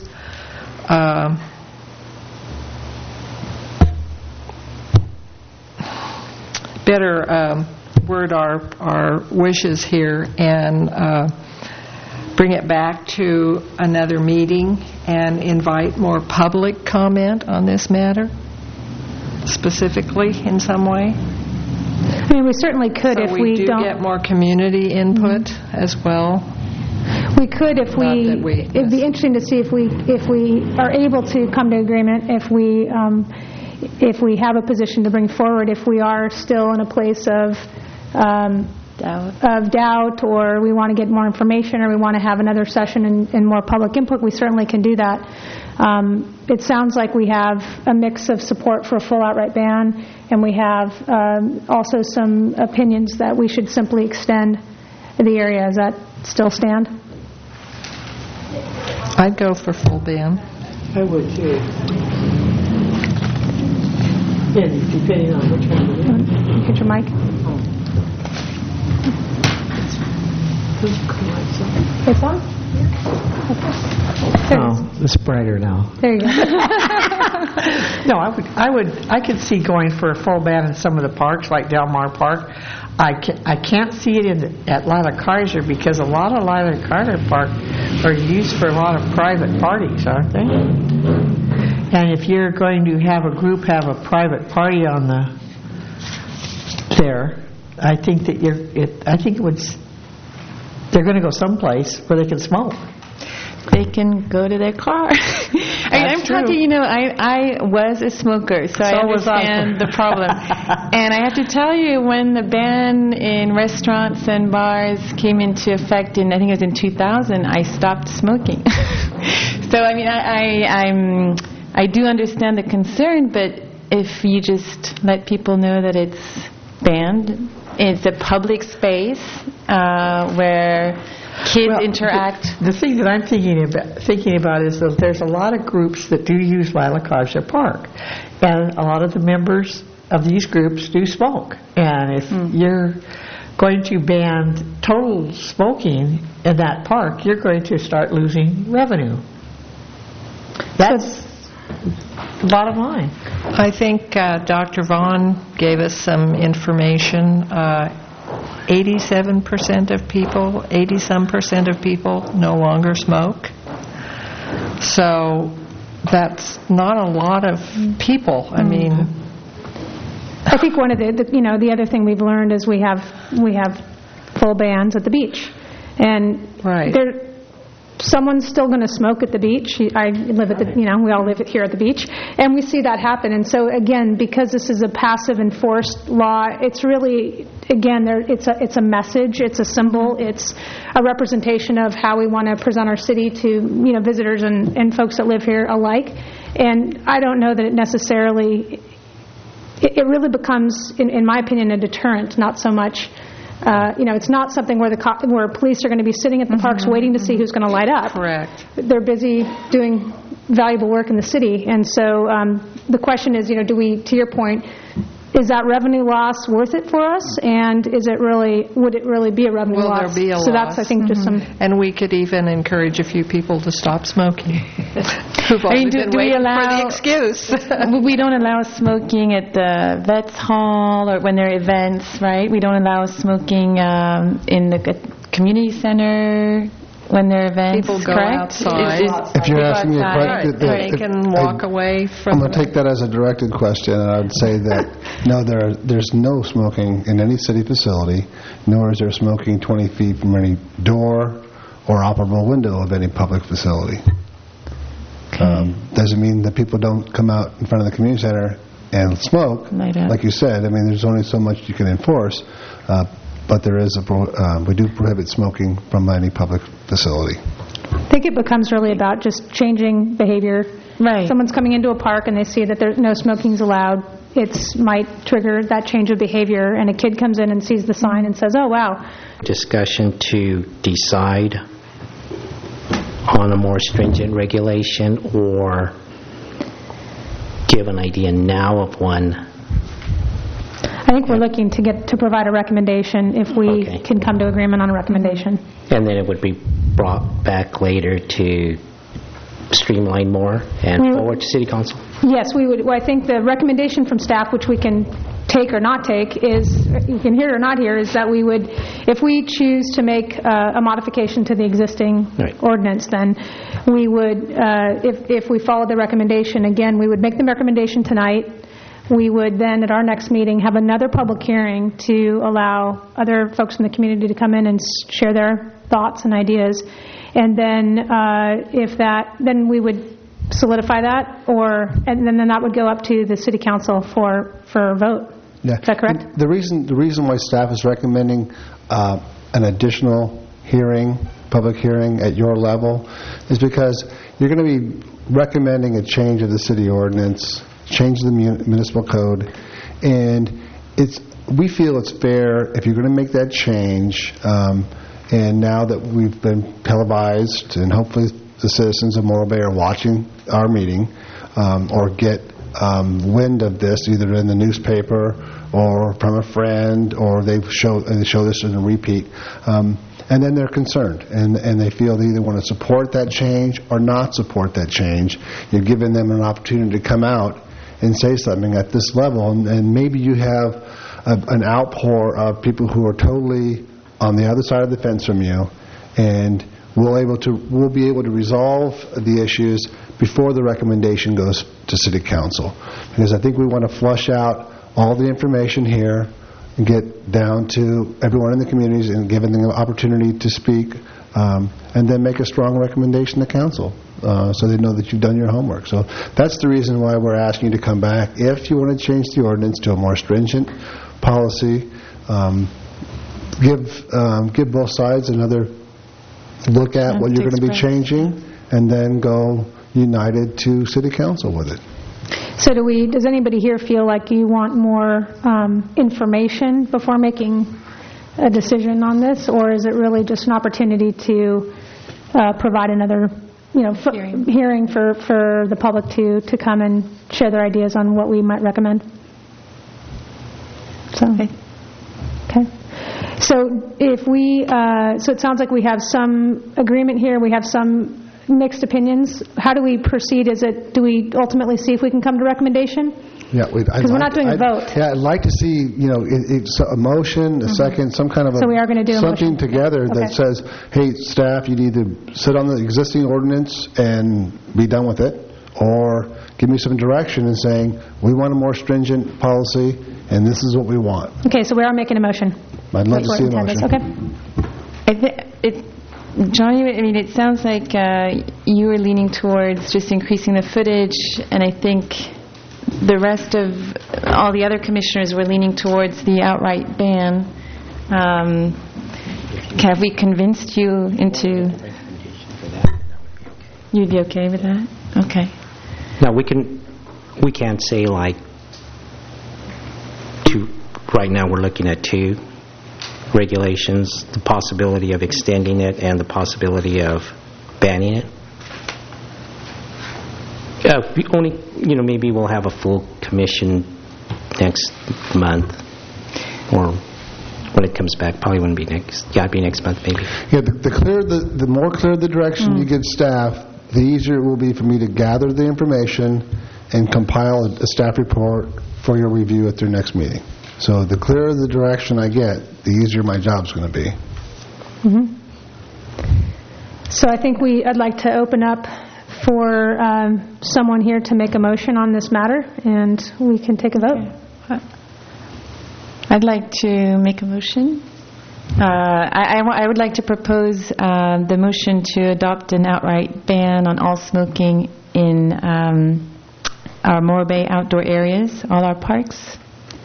better word our wishes here and bring it back to another meeting and invite more public comment on this matter, specifically in some way. I mean, we certainly could if we do don't get more community input as well. We could if it'd be interesting to see if we are able to come to agreement, if we have a position to bring forward, if we are still in a place of doubt, or we want to get more information, or we want to have another session and more public input, we certainly can do that. It sounds like we have a mix of support for a full outright ban, and we have also some opinions that we should simply extend the area. Does that still stand? I'd go for full ban. I would too. Yeah, depending on which one. Get your mic. It's on? Okay. It's brighter now. There you go. No, I could see going for a full ban in some of the parks, like Del Mar Park. I can't see it at Lila Kaiser, because a lot of Lila Kaiser Park are used for a lot of private parties, aren't they? And if you're going to have a group have a private party on there, I think that they're going to go someplace where they can smoke. They can go to their car. I'm talking, I was a smoker, so I understand the problem. And I have to tell you, when the ban in restaurants and bars came into effect I think it was in 2000, I stopped smoking. So, I mean, I do understand the concern, but if you just let people know that it's banned, it's a public space where kids interact. The thing that I'm thinking about is that there's a lot of groups that do use Lila Kaiser Park, and a lot of the members of these groups do smoke. And if you're going to ban total smoking in that park, you're going to start losing revenue. That's the bottom line. I think Dr. Vaughn gave us some information. 87% of people, 80-some% of people no longer smoke. So that's not a lot of people. I mean, I think one of the other thing we've learned is we have full bans at the beach, and someone's still going to smoke at the beach. I live at we all live here at the beach, and we see that happen. And so again, because this is a passive enforced law, it's really, again, it's a message, it's a symbol, it's a representation of how we want to present our city to visitors and folks that live here alike. And I don't know that it necessarily, it really becomes, in my opinion, a deterrent, not so much. It's not something where police are going to be sitting at the parks waiting to see who's going to light up. Correct. They're busy doing valuable work in the city, and so the question is, do we, to your point, is that revenue loss worth it for us? And would it really be a revenue loss? Will there be a loss? So that's, I think, just some. And we could even encourage a few people to stop smoking. Who've only been waiting for the excuse. We don't allow smoking at the Vets Hall or when there are events, right? We don't allow smoking in the community center when there are events. People go correct? outside. If you're asking me a question, they can walk away from. I'm going to take that as a directed question, and I would say that no, there's no smoking in any city facility, nor is there smoking 20 feet from any door or operable window of any public facility. Doesn't mean that people don't come out in front of the community center and smoke. Like you said, I mean, there's only so much you can enforce, but there is we do prohibit smoking from any public facility. I think it becomes really about just changing behavior. Right. Someone's coming into a park and they see that there's no smoking's allowed. It might trigger that change of behavior, and a kid comes in and sees the sign and says, "Oh, wow." Discussion to decide on a more stringent regulation, or give an idea now of one. I think we're looking to provide a recommendation if we can come to agreement on a recommendation. And then it would be brought back later to streamline more and forward to City Council? Yes, we would. Well, I think the recommendation from staff, which we can take or not take, is, you can hear or not hear, is that we would, if we choose to make a modification to the existing ordinance, then we would, if we follow the recommendation, again, we would make the recommendation tonight. We would then, at our next meeting, have another public hearing to allow other folks in the community to come in and share their thoughts and ideas. And then then we would solidify that, and then that would go up to the City Council for a vote. Yeah. Is that correct? The reason why staff is recommending an additional public hearing at your level, is because you're going to be recommending a change of the city ordinance, change the municipal code, and we feel it's fair if you're going to make that change. And now that we've been televised, and hopefully the citizens of Morro Bay are watching our meeting, or get wind of this either in the newspaper or from a friend, or they show this in a repeat, and then they're concerned, and they feel they either want to support that change or not support that change. You're giving them an opportunity to come out and say something at this level, and maybe you have an outpour of people who are totally on the other side of the fence from you, and we'll be able to resolve the issues before the recommendation goes to City Council, because I think we want to flush out all the information here and get down to everyone in the communities and give them the opportunity to speak, and then make a strong recommendation to Council, so they know that you've done your homework. So that's the reason why we're asking you to come back. If you want to change the ordinance to a more stringent policy, give both sides another look at what you're going to be changing, and then go united to City Council with it. So does anybody here feel like you want more information before making a decision on this, or is it really just an opportunity to provide another hearing for the public to come and share their ideas on what we might recommend? So, okay. So if so it sounds like we have some agreement here. We have some mixed opinions. How do we proceed? Do we ultimately see if we can come to recommendation? Yeah, because we're not doing a vote. Yeah, I'd like to see it's a motion, a second, some kind of so we are going to do something together that says, "Hey, staff, you need to sit on the existing ordinance and be done with it," or give me some direction in saying, "We want a more stringent policy, and this is what we want." Okay, so we are making a motion. I'd love to see a motion. Okay. Johnny, I mean, it sounds like you were leaning towards just increasing the footage, and I think the rest of all the other commissioners were leaning towards the outright ban. Have we convinced you into... You'd be okay with that? Okay. Now, we can't say like two. Right now we're looking at two regulations, the possibility of extending it and the possibility of banning it. Maybe we'll have a full commission next month, or when it comes back. Probably wouldn't be next. Yeah, it'd be next month maybe. Yeah, the more clear the direction you give staff, the easier it will be for me to gather the information and compile a staff report for your review at their next meeting. So the clearer the direction I get, the easier my job's going to be. Mm-hmm. So I think I'd like to open up for someone here to make a motion on this matter, and we can take a vote. I'd like to make a motion I would like to propose the motion to adopt an outright ban on all smoking in our Morro Bay outdoor areas, all our parks.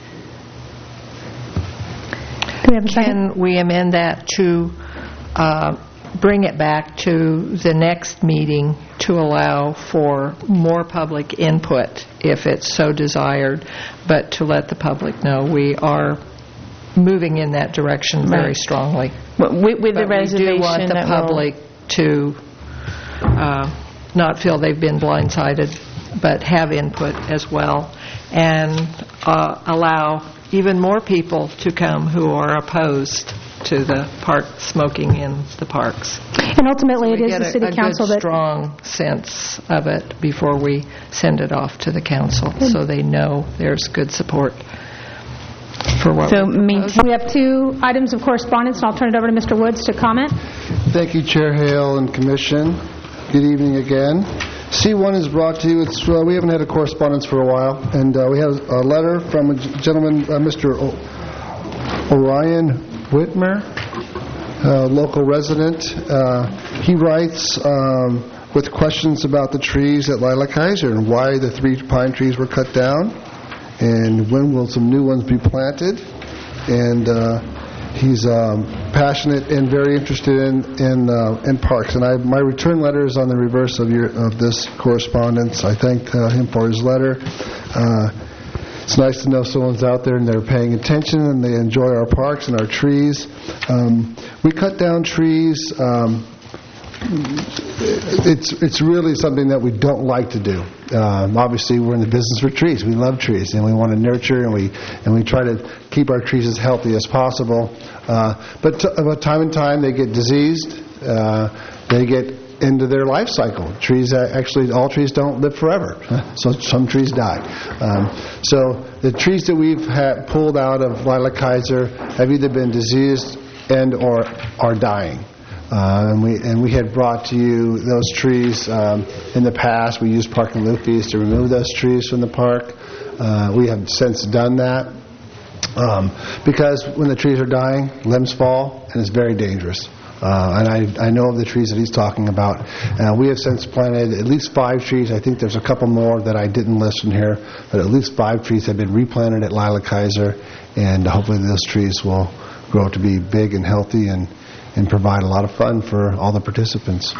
Can we amend that to bring it back to the next meeting to allow for more public input if it's so desired, but to let the public know we are moving in that direction very strongly. With the reservation, we do want the public to not feel they've been blindsided, but have input as well, and allow even more people to come who are opposed to the park smoking in the parks. And ultimately, it is the city council that... a strong sense of it before we send it off to the council, so they know there's good support for what we have 2 items of correspondence, and I'll turn it over to Mr. Woods to comment. Thank you, Chair Hale and Commission. Good evening again. C1 is brought to you. We haven't had a correspondence for a while, and we have a letter from a gentleman, Mr. Orion Whitmer, local resident. He writes with questions about the trees at Lila Kaiser and why the 3 pine trees were cut down, and when will some new ones be planted. And he's passionate and very interested in parks. And my return letter is on the reverse of this correspondence. I thank him for his letter. It's nice to know someone's out there and they're paying attention and they enjoy our parks and our trees. We cut down trees. It's really something that we don't like to do. Obviously, we're in the business for trees. We love trees, and we want to nurture, and we try to keep our trees as healthy as possible. But time and time, they get diseased. They get into their life cycle. Trees, actually, all trees don't live forever. So some trees die. So the trees that we've pulled out of Lila Kaiser have either been diseased and or are dying. And we had brought to you those trees in the past. We used Park and Loop fees to remove those trees from the park. We have since done that because when the trees are dying, limbs fall, and it's very dangerous. And I know of the trees that he's talking about. We have since planted at least 5 trees. I think there's a couple more that I didn't list in here, but at least 5 trees have been replanted at Lila Kaiser, and hopefully those trees will grow to be big and healthy and provide a lot of fun for all the participants.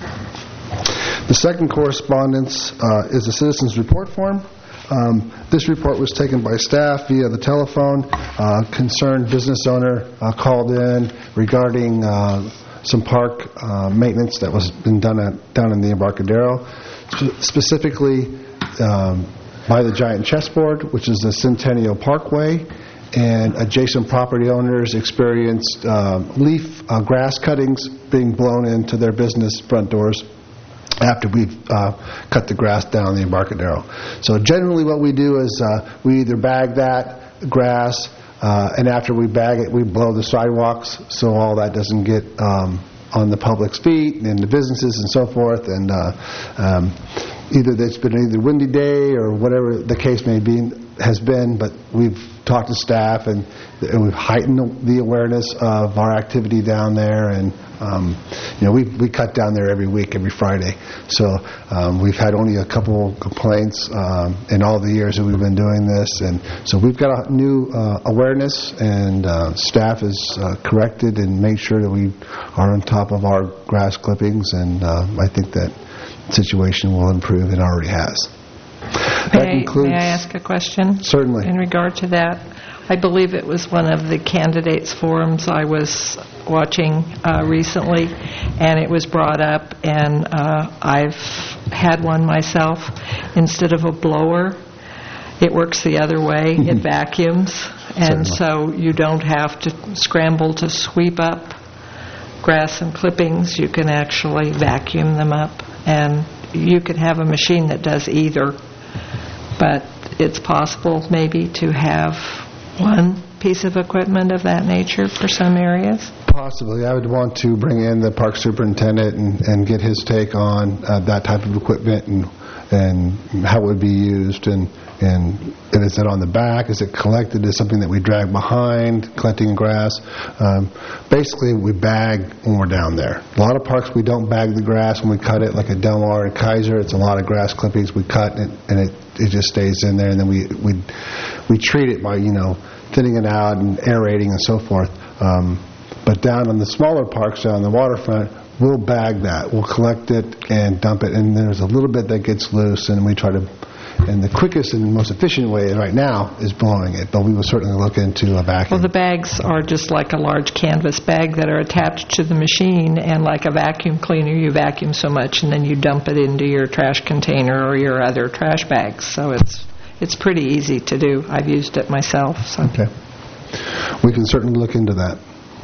The second correspondence is a citizens report form. This report was taken by staff via the telephone. Concerned business owner called in regarding some park maintenance that was been done down in the Embarcadero, specifically by the Giant Chessboard, which is the Centennial Parkway. And adjacent property owners experienced grass cuttings being blown into their business front doors after we've cut the grass down the Embarcadero. So generally what we do is we either bag that grass, and after we bag it, we blow the sidewalks so all that doesn't get on the public's feet and the businesses and so forth. And either it's been either windy day or whatever the case may be has been, but we've talked to staff and we've heightened the awareness of our activity down there, and we cut down there every week, every Friday. So we've had only a couple complaints in all the years that we've been doing this, and so we've got a new awareness, and staff is corrected and made sure that we are on top of our grass clippings, and I think that situation will improve and already has. May I ask a question? Certainly. In regard to that, I believe it was one of the candidates' forums I was watching recently, and it was brought up, and I've had one myself. Instead of a blower, it works the other way. It vacuums, and so you don't have to scramble to sweep up grass and clippings. You can actually vacuum them up, and you can have a machine that does either. But it's possible maybe to have one piece of equipment of that nature for some areas? Possibly. I would want to bring in the park superintendent and get his take on that type of equipment how it would be used, and is it on the back? Is it collected? Is it something that we drag behind, collecting grass? Basically, we bag when we're down there. A lot of parks we don't bag the grass when we cut it, like at Del Mar and Kaiser. It's a lot of grass clippings we cut, and it just stays in there, and then we treat it by thinning it out and aerating and so forth. But down on the smaller parks, down on the waterfront, we'll bag that. We'll collect it and dump it, and there's a little bit that gets loose, and we try to. And the quickest and most efficient way right now is blowing it, but we will certainly look into a vacuum. Well, the bags are just like a large canvas bag that are attached to the machine, and like a vacuum cleaner, you vacuum so much, and then you dump it into your trash container or your other trash bags. So it's pretty easy to do. I've used it myself. So. Okay. We can certainly look into that.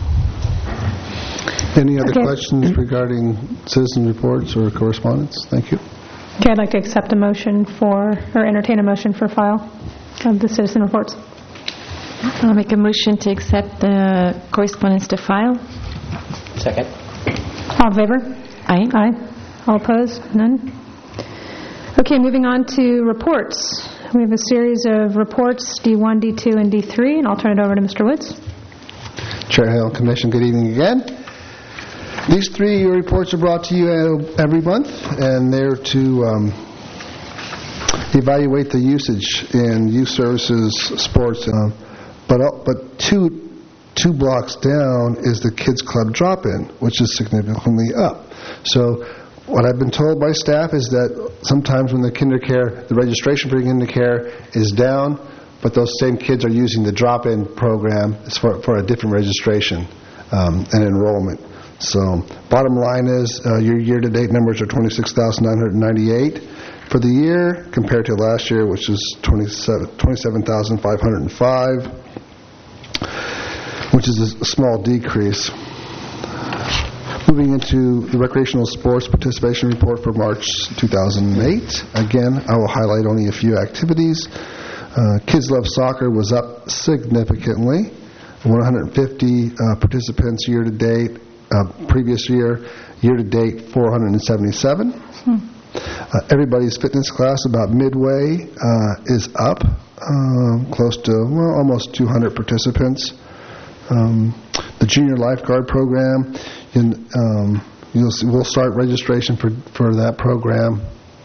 Any other questions regarding citizen reports or correspondence? Thank you. Okay, I'd like to accept a motion entertain a motion for file of the citizen reports. I'll make a motion to accept the correspondence to file. Second. All in favor? Aye. Aye. All opposed? None? Okay, moving on to reports. We have a series of reports, D1, D2, and D3, and I'll turn it over to Mr. Woods. Chair Hale, Commission, good evening again. These 3 reports are brought to you every month, and they're to evaluate the usage in youth services, sports. But two blocks down is the Kids Club drop-in, which is significantly up. So what I've been told by staff is that sometimes when the registration for KinderCare is down, but those same kids are using the drop-in program for a different registration and enrollment. So bottom line is your year-to-date numbers are 26,998 for the year compared to last year, which is 27,505, which is a small decrease. Moving into the recreational sports participation report for March 2008. Again, I will highlight only a few activities. Kids Love Soccer was up significantly, 150 participants year-to-date. Previous year-to-date, 477. Everybody's fitness class, about midway, is up, close to almost 200 participants. The junior lifeguard program, we'll start registration for that program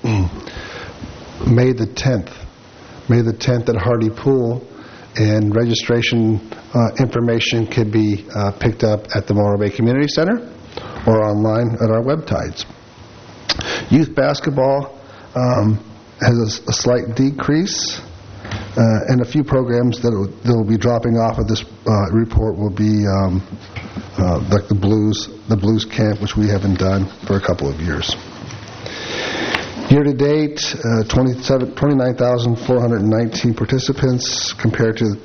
May the 10th. May the 10th at Hardy Pool. And registration information can be picked up at the Morro Bay Community Center or online at our websites. Youth basketball has a slight decrease, and a few programs that will be dropping off of this report will be like the blues camp, which we haven't done for a couple of years. Year-to-date, 29,419 participants compared to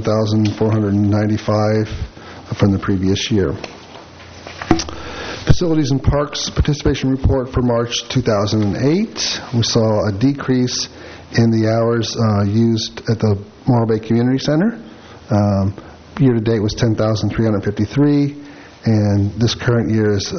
31,495 from the previous year. Facilities and Parks participation report for March 2008. We saw a decrease in the hours used at the Morro Bay Community Center. Year-to-date was 10,353, and this current year is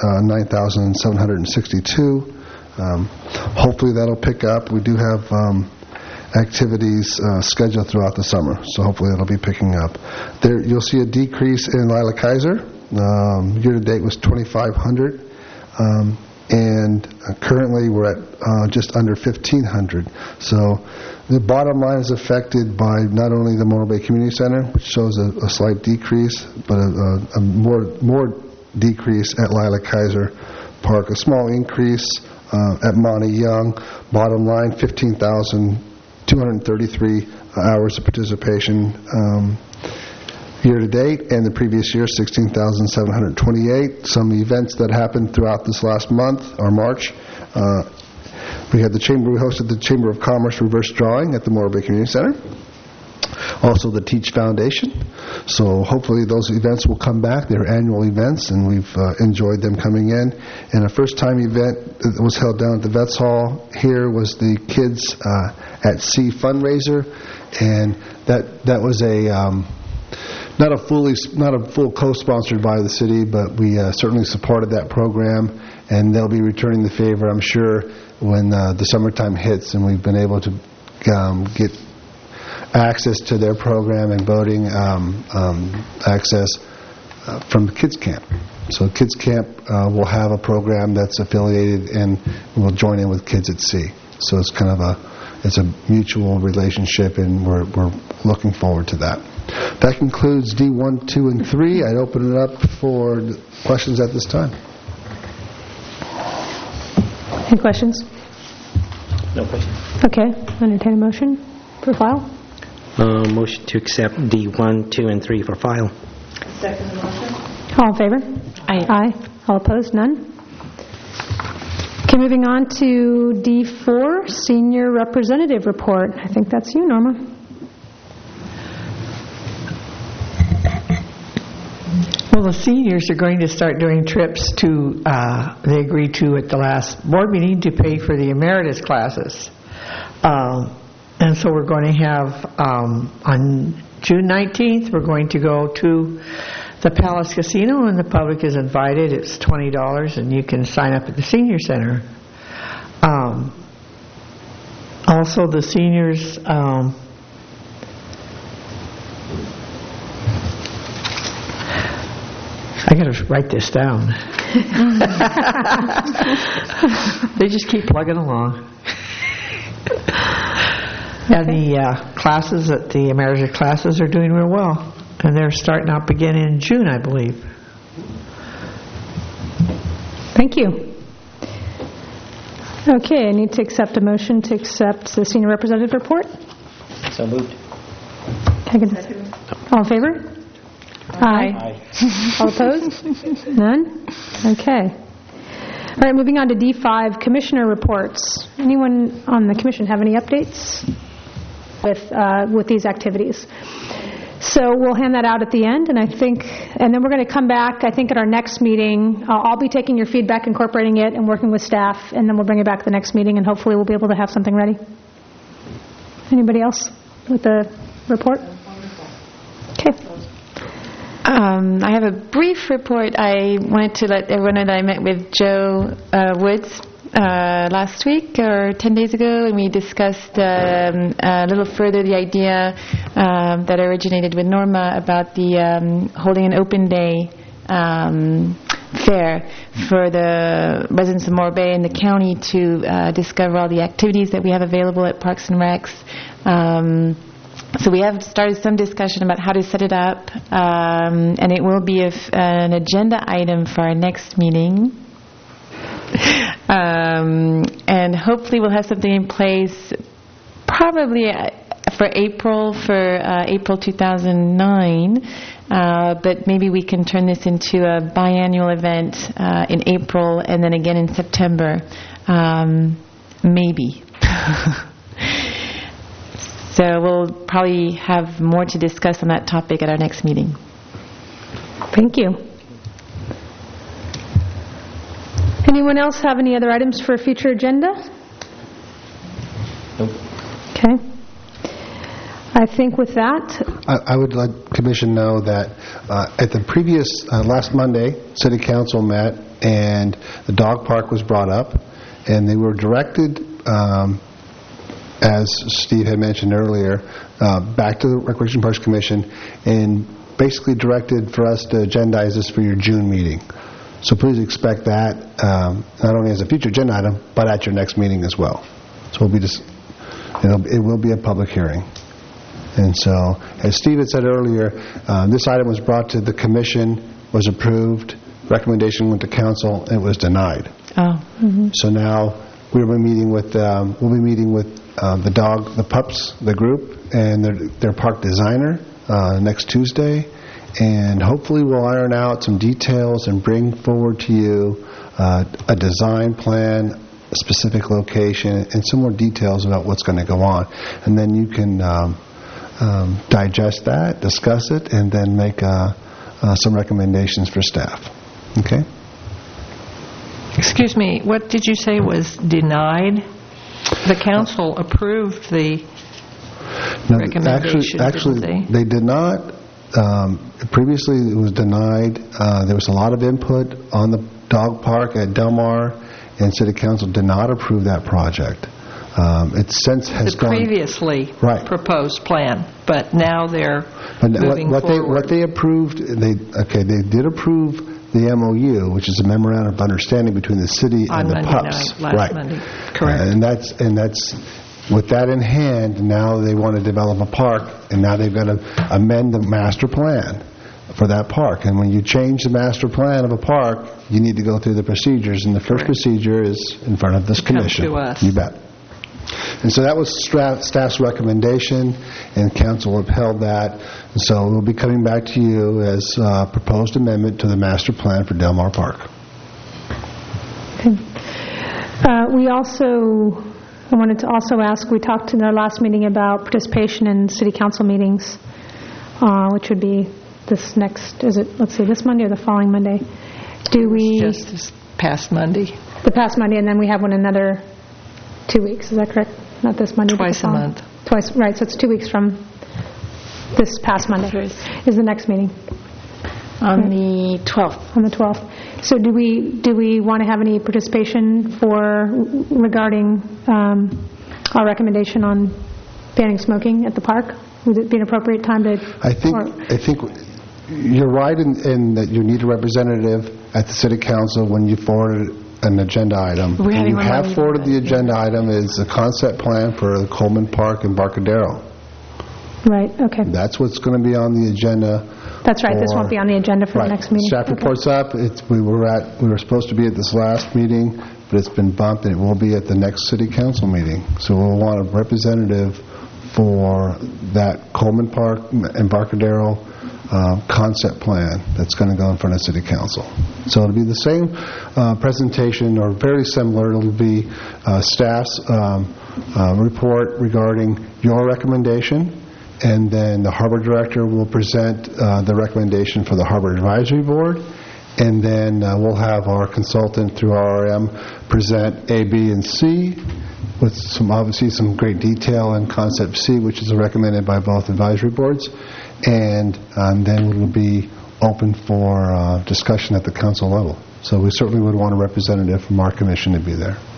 9,762. Hopefully that'll pick up. We do have activities scheduled throughout the summer, so hopefully that'll be picking up. There, you'll see a decrease in Lila Kaiser. Year-to-date was 2,500, and currently we're at just under 1,500. So the bottom line is affected by not only the Morro Bay Community Center, which shows a slight decrease, but a more decrease at Lila Kaiser Park. A small increase at Monty Young. Bottom line, 15,233 hours of participation year-to-date, and the previous year, 16,728. Some events that happened throughout this last month, or March. We hosted the Chamber of Commerce reverse drawing at the Morro Bay Community Center. Also the Teach Foundation. So hopefully those events will come back. They're annual events, and we've enjoyed them coming in. And a first-time event that was held down at the Vets Hall here was the Kids at Sea fundraiser, and that was not a full co-sponsored by the city, but we certainly supported that program, and they'll be returning the favor, I'm sure, when the summertime hits, and we've been able to get access to their program and boating access from the Kids Camp. So Kids Camp will have a program that's affiliated and will join in with Kids at Sea. So it's kind of it's a mutual relationship, and we're looking forward to that. That concludes D1, 2, and 3. I'd open it up for questions at this time. Any questions? No questions. Okay. Entertain a motion for file. Motion to accept D1, 2, and 3 for file. Second motion. All in favor? Aye. All opposed? None? Okay, moving on to D4, Senior Representative Report. I think that's you, Norma. Well, the seniors are going to start doing trips to, they agreed to at the last board meeting to pay for the emeritus classes. And so we're going to have, on June 19th, we're going to go to the Palace Casino, and the public is invited. It's $20, and you can sign up at the Senior Center. Also, the seniors... I got to write this down. They just keep plugging along. And the classes, at the emeritus classes, are doing real well. And they're starting up again in June, I believe. Thank you. Okay, I need to accept a motion to accept the Senior Representative Report. So moved. All in favor? Aye. All opposed? None? Okay. All right, moving on to D5, Commissioner Reports. Anyone on the Commission have any updates with these activities? So we'll hand that out at the end, and then we're going to come back, I think, at our next meeting. I'll be taking your feedback, incorporating it, and working with staff, and then we'll bring it back to the next meeting, and hopefully we'll be able to have something ready. Anybody else with the report? Okay. I have a brief report. I wanted to let everyone know that I met with Joe Woods last week or 10 days ago, and we discussed a little further the idea that originated with Norma about the holding an open day fair for the residents of Morro Bay and the county to discover all the activities that we have available at Parks and Recs. So we have started some discussion about how to set it up, and it will be an agenda item for our next meeting. And hopefully we'll have something in place probably for April 2009, but maybe we can turn this into a biannual event in April and then again in September, maybe. So we'll probably have more to discuss on that topic at our next meeting. Thank you. Anyone else have any other items for a future agenda? Nope. Okay. I think with that... I would let the Commission know that at the previous, last Monday, City Council met and the dog park was brought up, and they were directed, as Steve had mentioned earlier, back to the Recreation Parks Commission and basically directed for us to agendize this for your June meeting. So please expect that not only as a future agenda item, but at your next meeting as well. So we'll be it will be a public hearing. And so, as Steve had said earlier, this item was brought to the Commission, was approved, recommendation went to Council, and it was denied. Oh. Mm-hmm. So now we'll be meeting with the pups, the group, and their park designer next Tuesday. And hopefully we'll iron out some details and bring forward to you a design plan, a specific location, and some more details about what's going to go on. And then you can digest that, discuss it, and then make some recommendations for staff. Okay? Excuse me, what did you say was denied? The council approved the recommendation. Actually, they did not. Previously, it was denied. There was a lot of input on the dog park at Del Mar and City Council did not approve that project. It since has The gone... previously proposed plan, but now they're But moving forward. what they approved, they did approve the MOU, which is a memorandum of understanding between the city On and the Monday PUPs. night, last Monday. Correct. And that's with that in hand. Now they want to develop a park, and now they've got to amend the master plan for that park. And when you change the master plan of a park, you need to go through the procedures, and the first procedure is in front of this commission. to us. You bet. And so that was staff's recommendation, and council upheld that. And so we'll be coming back to you as a proposed amendment to the master plan for Del Mar Park. Okay. I wanted to also ask, we talked in our last meeting about participation in city council meetings, which would be this next, this Monday or the following Monday? Just this past Monday. The past Monday, and then we have one another 2 weeks, is that correct? Not this Monday, but Twice the a following. month. Twice, right, so it's 2 weeks from this past Monday is the next meeting. On the 12th. On the 12th. So do we want to have any participation regarding our recommendation on banning smoking at the park? Would it be an appropriate time to... I think you're right in that you need a representative at the city council when you forward an agenda item. We're having you one have more forwarded the agenda item is the concept plan for Coleman Park and Barcadero. Right, okay. That's what's going to be on the agenda. That's right, this won't be on the agenda for the next meeting. Staff report's up. We were supposed to be at this last meeting, but it's been bumped, and it will be at the next city council meeting. So we'll want a representative for that Coleman Park and Barcadero concept plan that's going to go in front of city council. So it'll be the same presentation or very similar. It'll be staff's report regarding your recommendation, and then the harbor director will present the recommendation for the harbor advisory board, and then we'll have our consultant through RRM present A, B, and C with obviously some great detail in concept C, which is recommended by both advisory boards, and then it will be open for discussion at the council level. So we certainly would want a representative from our commission to be there.